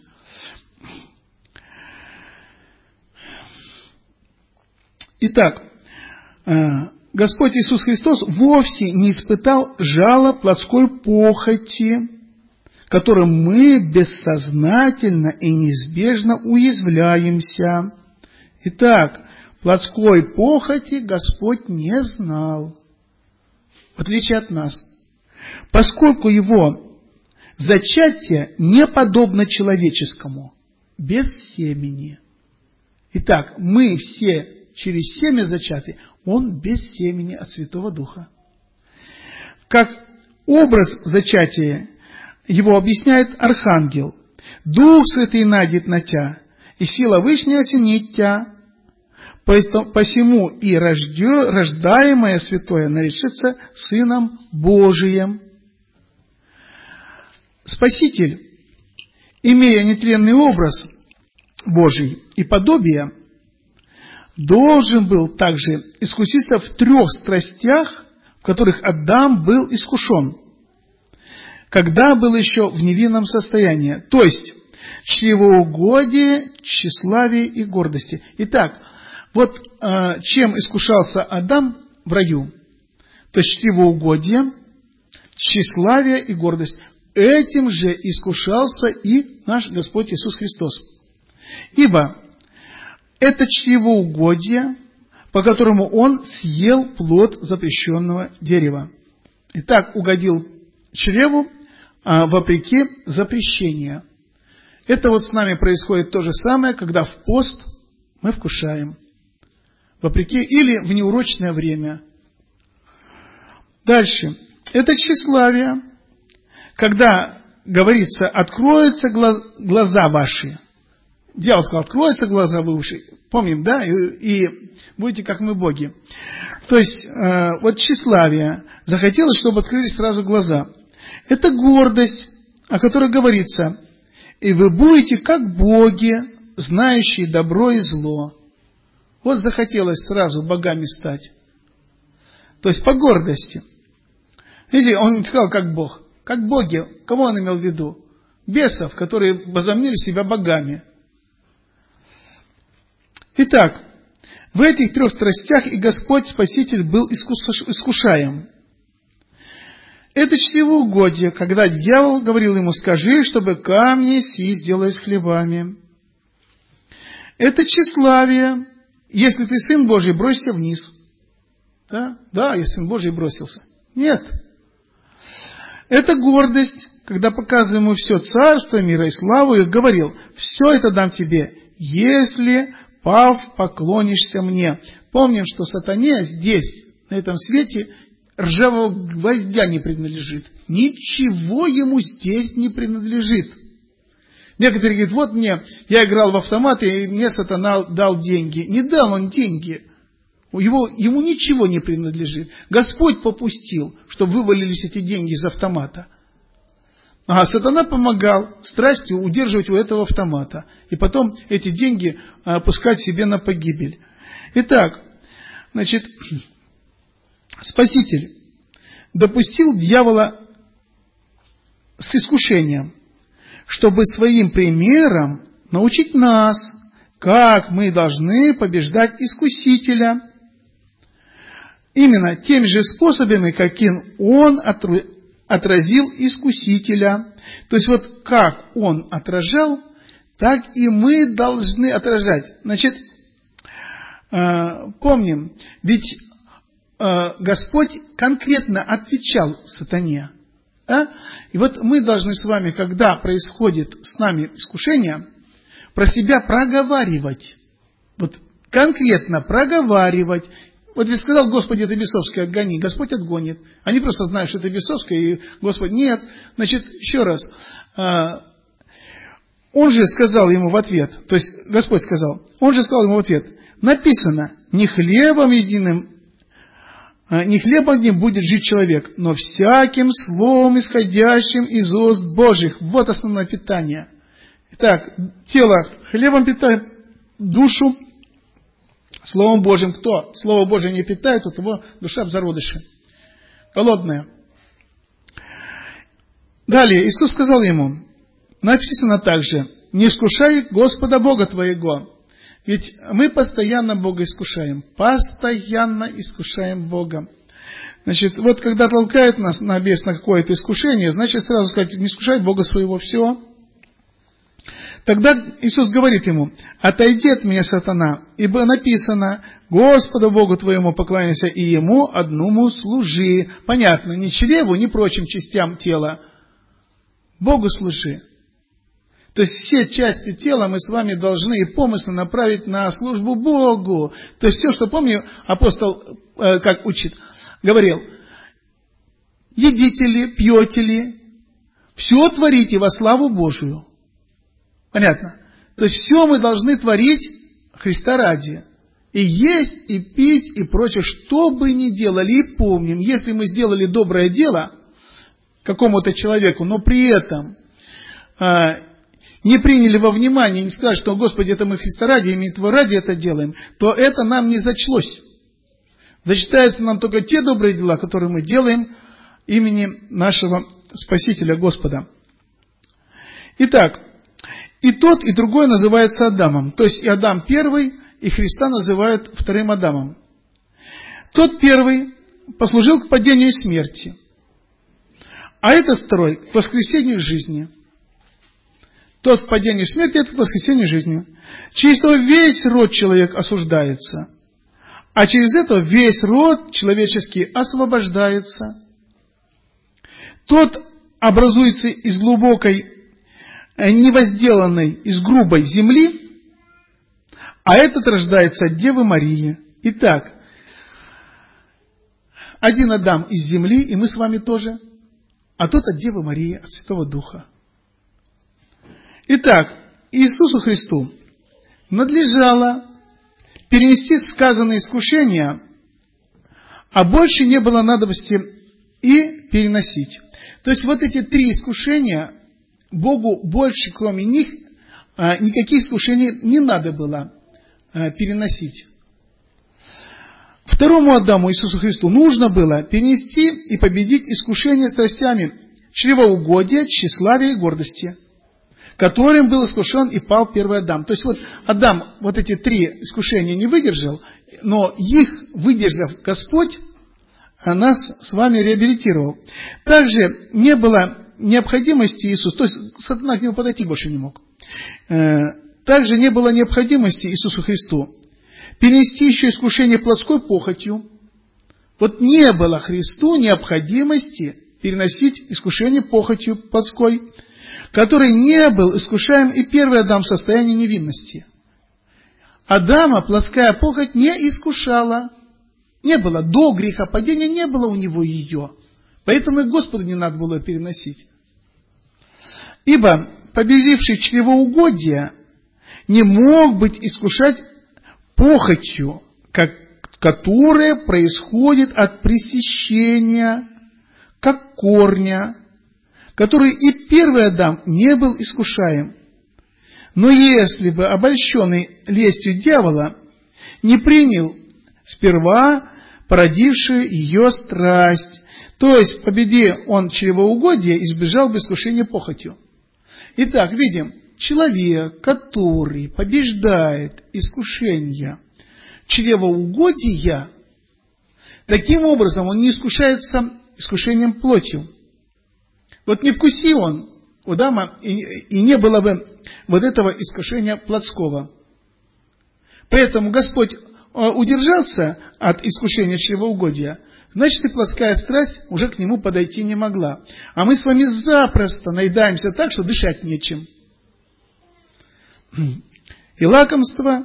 Итак, Господь Иисус Христос вовсе не испытал жала плотской похоти, которым мы бессознательно и неизбежно уязвляемся. Итак, плотской похоти Господь не знал, в отличие от нас, поскольку Его зачатие не подобно человеческому, без семени. Итак, мы все через семя зачаты, Он без семени от Святого Духа. Как образ зачатия его объясняет архангел. Дух Святый найдет на тя, и сила Вышняя осенит тя. Посему и рождё, рождаемое святое наречется Сыном Божиим. Спаситель, имея нетленный образ Божий и подобие, должен был также искуситься в трех страстях, в которых Адам был искушен, когда был еще в невинном состоянии, то есть чревоугодие, тщеславие и гордости. Итак, вот э, чем искушался Адам в раю? То есть чревоугодие, тщеславие и гордость. Этим же искушался и наш Господь Иисус Христос. Ибо это чревоугодие, по которому Он съел плод запрещенного дерева. Итак, угодил чреву а, вопреки запрещению. Это вот с нами происходит то же самое, когда в пост мы вкушаем. Вопреки или в неурочное время. Дальше. Это тщеславие, когда говорится, откроются глаз, глаза ваши. Дьявол сказал, откроются глаза ваши. Помним, да? И, и будете как мы боги. То есть, э, вот тщеславие. Захотелось, чтобы открылись сразу глаза. Это гордость, о которой говорится, и вы будете как боги, знающие добро и зло. Вот захотелось сразу богами стать. То есть по гордости. Видите, он не сказал, как Бог. Как боги. Кого он имел в виду? Бесов, которые возомнили себя богами. Итак, в этих трех страстях и Господь Спаситель был искушаем. Это чревоугодие, когда дьявол говорил ему, скажи, чтобы камни сии сделались хлебами. Это тщеславие. Если ты Сын Божий, бросься вниз. Да? Да, я Сын Божий бросился. Нет. Это гордость, когда показываем ему все царство, мира и славу, и говорил, все это дам тебе, если, пав, поклонишься мне. Помним, что сатане здесь, на этом свете, ржавого гвоздя не принадлежит. Ничего ему здесь не принадлежит. Некоторые говорят, вот мне, я играл в автомат, и мне сатана дал деньги. Не дал он деньги. Его, ему ничего не принадлежит. Господь попустил, чтобы вывалились эти деньги из автомата. А сатана помогал страстью удерживать у этого автомата. И потом эти деньги опускать себе на погибель. Итак, значит, Спаситель допустил дьявола с искушением, чтобы своим примером научить нас, как мы должны побеждать искусителя. Именно теми же способами, каким он отразил искусителя. То есть вот как он отражал, так и мы должны отражать. Значит, помним, ведь Господь конкретно отвечал сатане. Да? И вот мы должны с вами, когда происходит с нами искушение, про себя проговаривать. Вот конкретно проговаривать. Вот здесь сказал, Господи, это бесовское, отгони. Господь отгонит. Они просто знают, что это бесовское, и Господь нет. Значит, еще раз. Он же сказал ему в ответ, то есть Господь сказал, он же сказал ему в ответ, написано, не хлебом единым, не хлебом одним будет жить человек, но всяким словом, исходящим из уст Божьих. Вот основное питание. Итак, тело хлебом питает, душу Словом Божьим. Кто Слово Божие не питает, у того душа в зародыше. Голодная. Далее Иисус сказал ему, написано также, не искушай Господа Бога твоего. Ведь мы постоянно Бога искушаем. Постоянно искушаем Бога. Значит, вот когда толкает нас на бес на какое-то искушение, значит сразу сказать, не искушай Бога своего, все. Тогда Иисус говорит ему, отойди от меня, сатана, ибо написано, Господу Богу твоему поклоняйся и Ему одному служи. Понятно, ни чреву, ни прочим частям тела. Богу служи. То есть все части тела мы с вами должны и помыслы направить на службу Богу. То есть все, что помню, апостол, э, как учит, говорил, едите ли, пьете ли, Все творите во славу Божию. Понятно? То есть все мы должны творить Христа ради. И есть, и пить, и прочее, что бы ни делали. И помним, если мы сделали доброе дело какому-то человеку, но при этом а, не приняли во внимание, не сказали, что, Господи, это мы Христа ради, и мы Твой ради это делаем, то это нам не зачлось. Зачитаются нам только те добрые дела, которые мы делаем именем нашего Спасителя Господа. Итак, и тот, и другой называется Адамом. То есть и Адам первый, и Христа называют вторым Адамом. Тот первый послужил к падению и смерти, а этот второй к воскресению жизни. Тот в падении и смерти, этот к воскресению жизни. Через то весь род человек осуждается, а через это весь род человеческий освобождается. Тот образуется из глубокой, невозделанной, из грубой земли, а этот рождается от Девы Марии. Итак, один Адам из земли, и мы с вами тоже, а тот от Девы Марии, от Святого Духа. Итак, Иисусу Христу надлежало перенести сказанные искушения, а больше не было надобности и переносить. То есть вот эти три искушения, Богу больше, кроме них, никаких искушений не надо было переносить. Второму Адаму, Иисусу Христу, нужно было перенести и победить искушение страстями чревоугодия, тщеславия и гордости, которым был искушен и пал первый Адам. То есть вот Адам вот эти три искушения не выдержал, но их, выдержав Господь, нас с вами реабилитировал. Также не было необходимости Иисусу, то есть сатана к нему подойти больше не мог. Также не было необходимости Иисусу Христу перенести еще искушение плотской похотью. Вот не было Христу необходимости переносить искушение похотью плотской, который не был искушаем и первый Адам в состоянии невинности. Адама плотская похоть не искушала. Не было. До грехопадения не было у него ее. Поэтому и Господу не надо было переносить. Ибо победивший чревоугодие не мог быть искушать похотью, как, которая происходит от пресещения, как корня, который и первый Адам не был искушаем. Но если бы обольщенный лестью дьявола не принял сперва породившую ее страсть, то есть, победи он чревоугодие, избежал бы искушения похотью. Итак, видим, человек, который побеждает искушение чревоугодия, таким образом он не искушается искушением плотью. Вот не вкуси он у Адама, и, и не было бы вот этого искушения плотского. Поэтому Господь удержался от искушения чревоугодия, значит и плотская страсть уже к нему подойти не могла. А мы с вами запросто наедаемся так, что дышать нечем. И лакомство,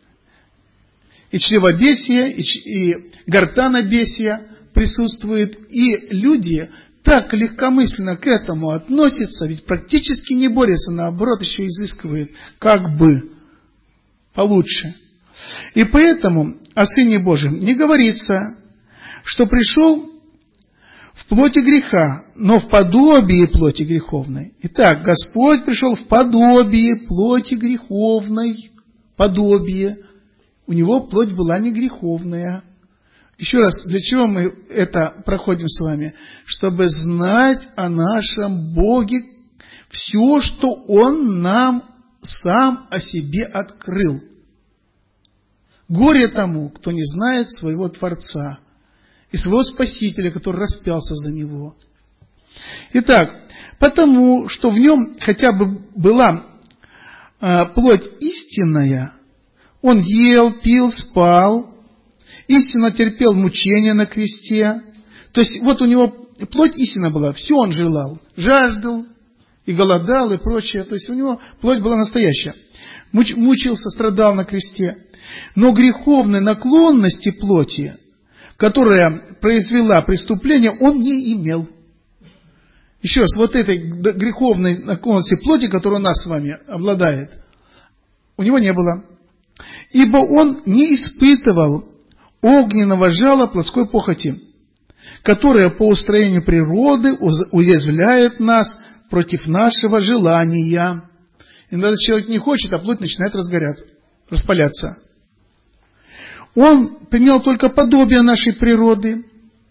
и чревобесие, и, и гортанобесие присутствует, и люди так легкомысленно к этому относятся, ведь практически не борются, наоборот, еще изыскивают, как бы получше. И поэтому о Сыне Божьем не говорится, что пришел в плоти греха, но в подобии плоти греховной. Итак, Господь пришел в подобие плоти греховной. Подобие. У Него плоть была не греховная. Еще раз, для чего мы это проходим с вами? Чтобы знать о нашем Боге все, что Он нам сам о себе открыл. Горе тому, кто не знает своего Творца и своего Спасителя, который распялся за него. Итак, потому что в нем хотя бы была э, плоть истинная, он ел, пил, спал, истинно терпел мучения на кресте. То есть вот у него плоть истинная была, все он желал, жаждал и голодал и прочее. То есть у него плоть была настоящая. Муч, мучился, страдал на кресте. Но греховной наклонности плоти, которая произвела преступление, он не имел. еще раз, вот этой греховной наклонности плоти, которая у нас с вами обладает, у него не было. Ибо он не испытывал огненного жала плотской похоти, которая по устроению природы уязвляет нас против нашего желания. Иногда человек не хочет, а плоть начинает разгоряться, распаляться. Он принял только подобие нашей природы.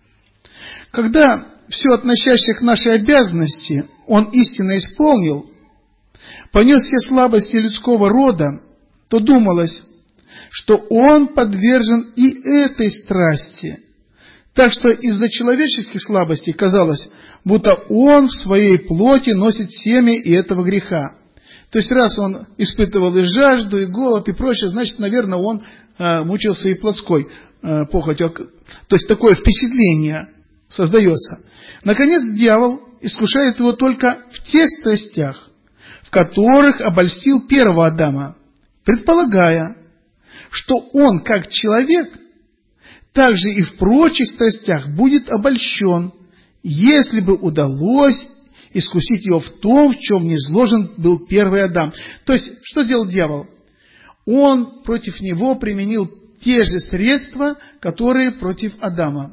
Когда все относящее к нашей обязанности он истинно исполнил, понес все слабости людского рода, то думалось, что он подвержен и этой страсти. Так что из-за человеческих слабостей казалось, будто он в своей плоти носит семя и этого греха. То есть, раз он испытывал и жажду, и голод, и прочее, значит, наверное, он э, мучился и плотской э, похотью. То есть, такое впечатление создается. Наконец, дьявол искушает его только в тех страстях, в которых обольстил первого Адама, предполагая, что он, как человек, также и в прочих страстях будет обольщен, если бы удалось искусить его в том, в чем низложен был первый Адам. То есть, что сделал дьявол? Он против него применил те же средства, которые против Адама.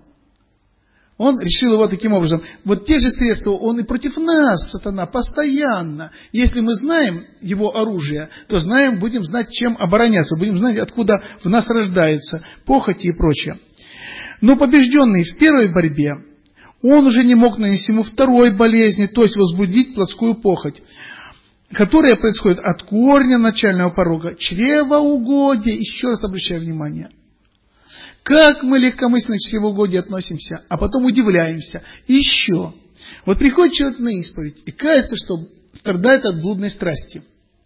Он решил его таким образом. Вот те же средства он и против нас, сатана, постоянно. Если мы знаем его оружие, то знаем, будем знать, чем обороняться, будем знать, откуда в нас рождается похоти и прочее. Но побежденный в первой борьбе, он уже не мог нанести ему второй болезни, то есть возбудить плотскую похоть, которая происходит от корня начального порога, чревоугодия. Еще раз обращаю внимание. Как мы легкомысленно к чревоугодию относимся, а потом удивляемся. И еще. Вот приходит человек на исповедь и кается, что страдает от блудной страсти.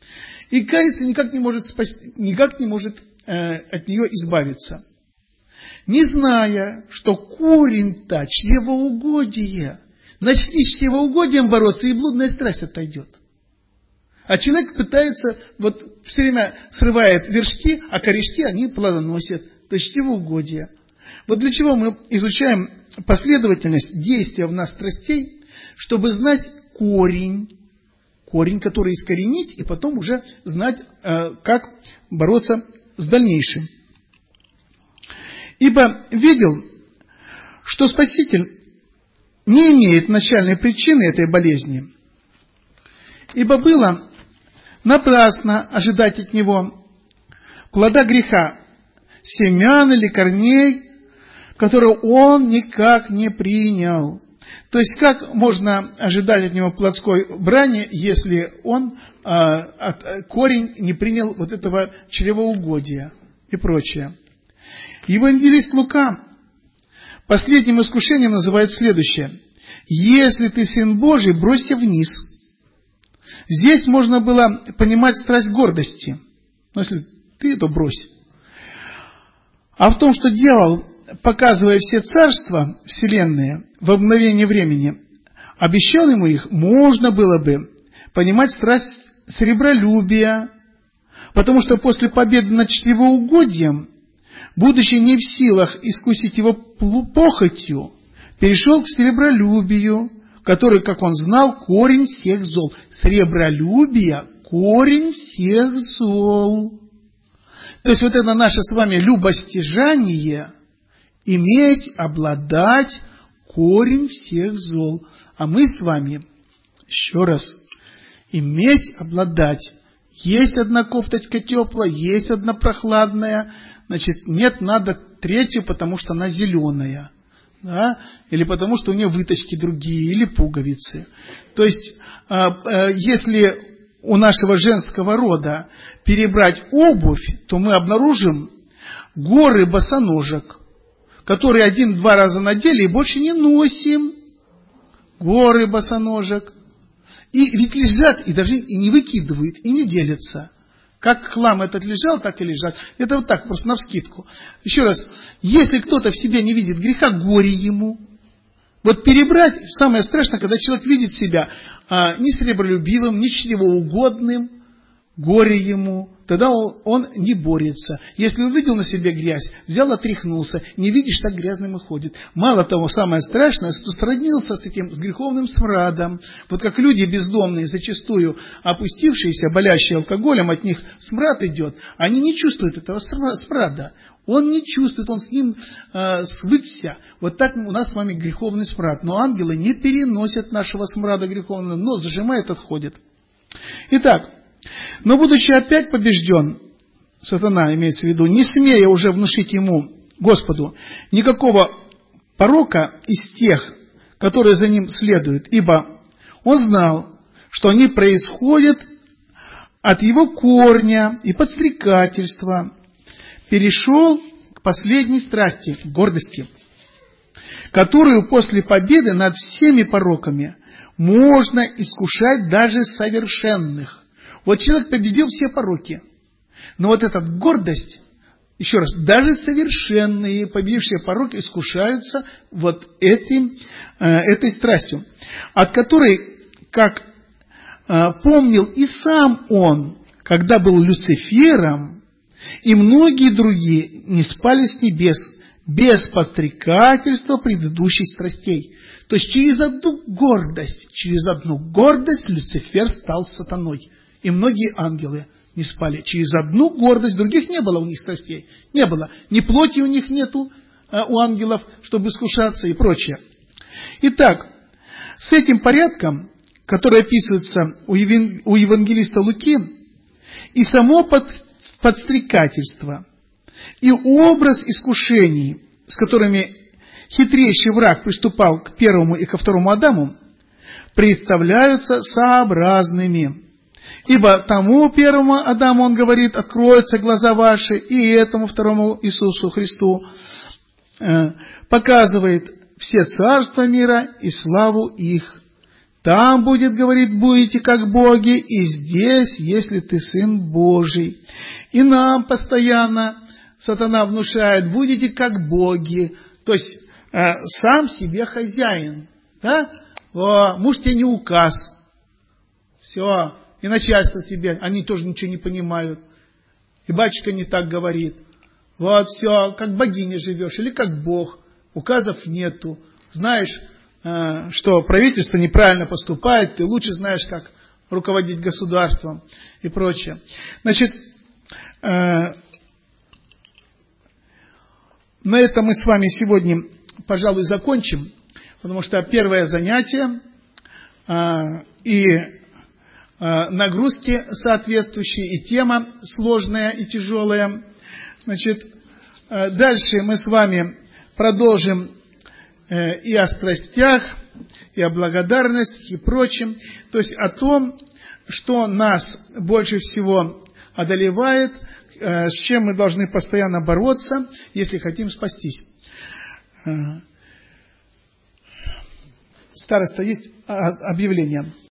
И кается, никак не может, спасти, никак не может э, от нее избавиться. Не зная, что корень-то чревоугодие. Начни с чревоугодием бороться, и блудная страсть отойдет. А человек пытается, вот все время срывает вершки, а корешки они плодоносят. То есть чревоугодие. Вот для чего мы изучаем последовательность действия в нас страстей, чтобы знать корень, корень, который искоренить, и потом уже знать, как бороться с дальнейшим. Ибо видел, что Спаситель не имеет начальной причины этой болезни, ибо было напрасно ожидать от него плода греха, семян или корней, которые он никак не принял. То есть, как можно ожидать от него плотской брани, если он, э, от, корень не принял вот этого чревоугодия и прочее. Евангелист Лука последним искушением называет следующее. Если ты сын Божий, бросься вниз. Здесь можно было понимать страсть гордости. Но если ты, то брось. А в том, что дьявол, показывая все царства вселенные в мгновение времени, обещал ему их, можно было бы понимать страсть сребролюбия, потому что после победы над чревоугодием, будучи не в силах искусить его похотью, перешел к сребролюбию, который, как он знал, корень всех зол. Сребролюбие – корень всех зол. То есть, вот это наше с вами любостяжание, иметь, обладать, корень всех зол. А мы с вами, еще раз, иметь, обладать. Есть одна кофточка теплая, есть одна прохладная, значит, нет, надо третью, потому что она зеленая. Да? Или потому что у нее выточки другие, или пуговицы. То есть, если у нашего женского рода перебрать обувь, то мы обнаружим горы босоножек, которые один-два раза надели и больше не носим. Горы босоножек. И ведь лежат, и даже и не выкидывают, и не делятся. Как хлам этот лежал, так и лежат. Это вот так, просто навскидку. Еще раз, если кто-то в себе не видит греха, горе ему. Вот перебрать, самое страшное, когда человек видит себя а, не сребролюбивым, не чревоугодным. горе ему, тогда он, он не борется. Если увидел на себе грязь, взял, отряхнулся, не видишь, так грязным и ходит. Мало того, самое страшное, что сроднился с этим, с греховным смрадом. Вот как люди бездомные, зачастую опустившиеся, болящие алкоголем, от них смрад идет, они не чувствуют этого смрада. Он не чувствует, он с ним э, свыкся. Вот так у нас с вами греховный смрад. Но ангелы не переносят нашего смрада греховного, но зажимает, отходит. Итак, но будучи опять побежден, сатана имеется в виду, не смея уже внушить ему, Господу, никакого порока из тех, которые за ним следуют, ибо он знал, что они происходят от его корня и подстрекательства, перешел к последней страсти, к гордости, которую после победы над всеми пороками можно искушать даже совершенных. Вот человек победил все пороки, но вот эта гордость, еще раз, даже совершенные, победившие пороки, искушаются вот этим, этой страстью, от которой, как помнил и сам он, когда был Люцифером, и многие другие не спали с небес, без подстрекательства предыдущих страстей. То есть через одну гордость, через одну гордость Люцифер стал сатаной. И многие ангелы не спали. Через одну гордость, других не было у них страстей. Не было. Ни плоти у них нету, у ангелов, чтобы искушаться и прочее. Итак, с этим порядком, который описывается у евангелиста Луки, и само под, подстрекательство, и образ искушений, с которыми хитрейший враг приступал к первому и ко второму Адаму, представляются сообразными. Ибо тому первому Адаму, он говорит, откроются глаза ваши, и этому второму Иисусу Христу э, показывает все царства мира и славу их. Там будет, говорит, будете как боги, и здесь, если ты Сын Божий. И нам постоянно сатана внушает, будете как боги, то есть э, сам себе хозяин. Да? О, муж тебе не указ. Все. И начальство тебе, они тоже ничего не понимают. И батюшка не так говорит. Вот все, как богиня живешь, или как бог. Указов нету. Знаешь, что правительство неправильно поступает, ты лучше знаешь, как руководить государством и прочее. Значит, на этом мы с вами сегодня, пожалуй, закончим, потому что первое занятие и нагрузки соответствующие, и тема сложная и тяжелая. Значит, дальше мы с вами продолжим и о страстях, и о благодарности, и прочем. То есть о том, что нас больше всего одолевает, с чем мы должны постоянно бороться, если хотим спастись. Староста, есть объявление?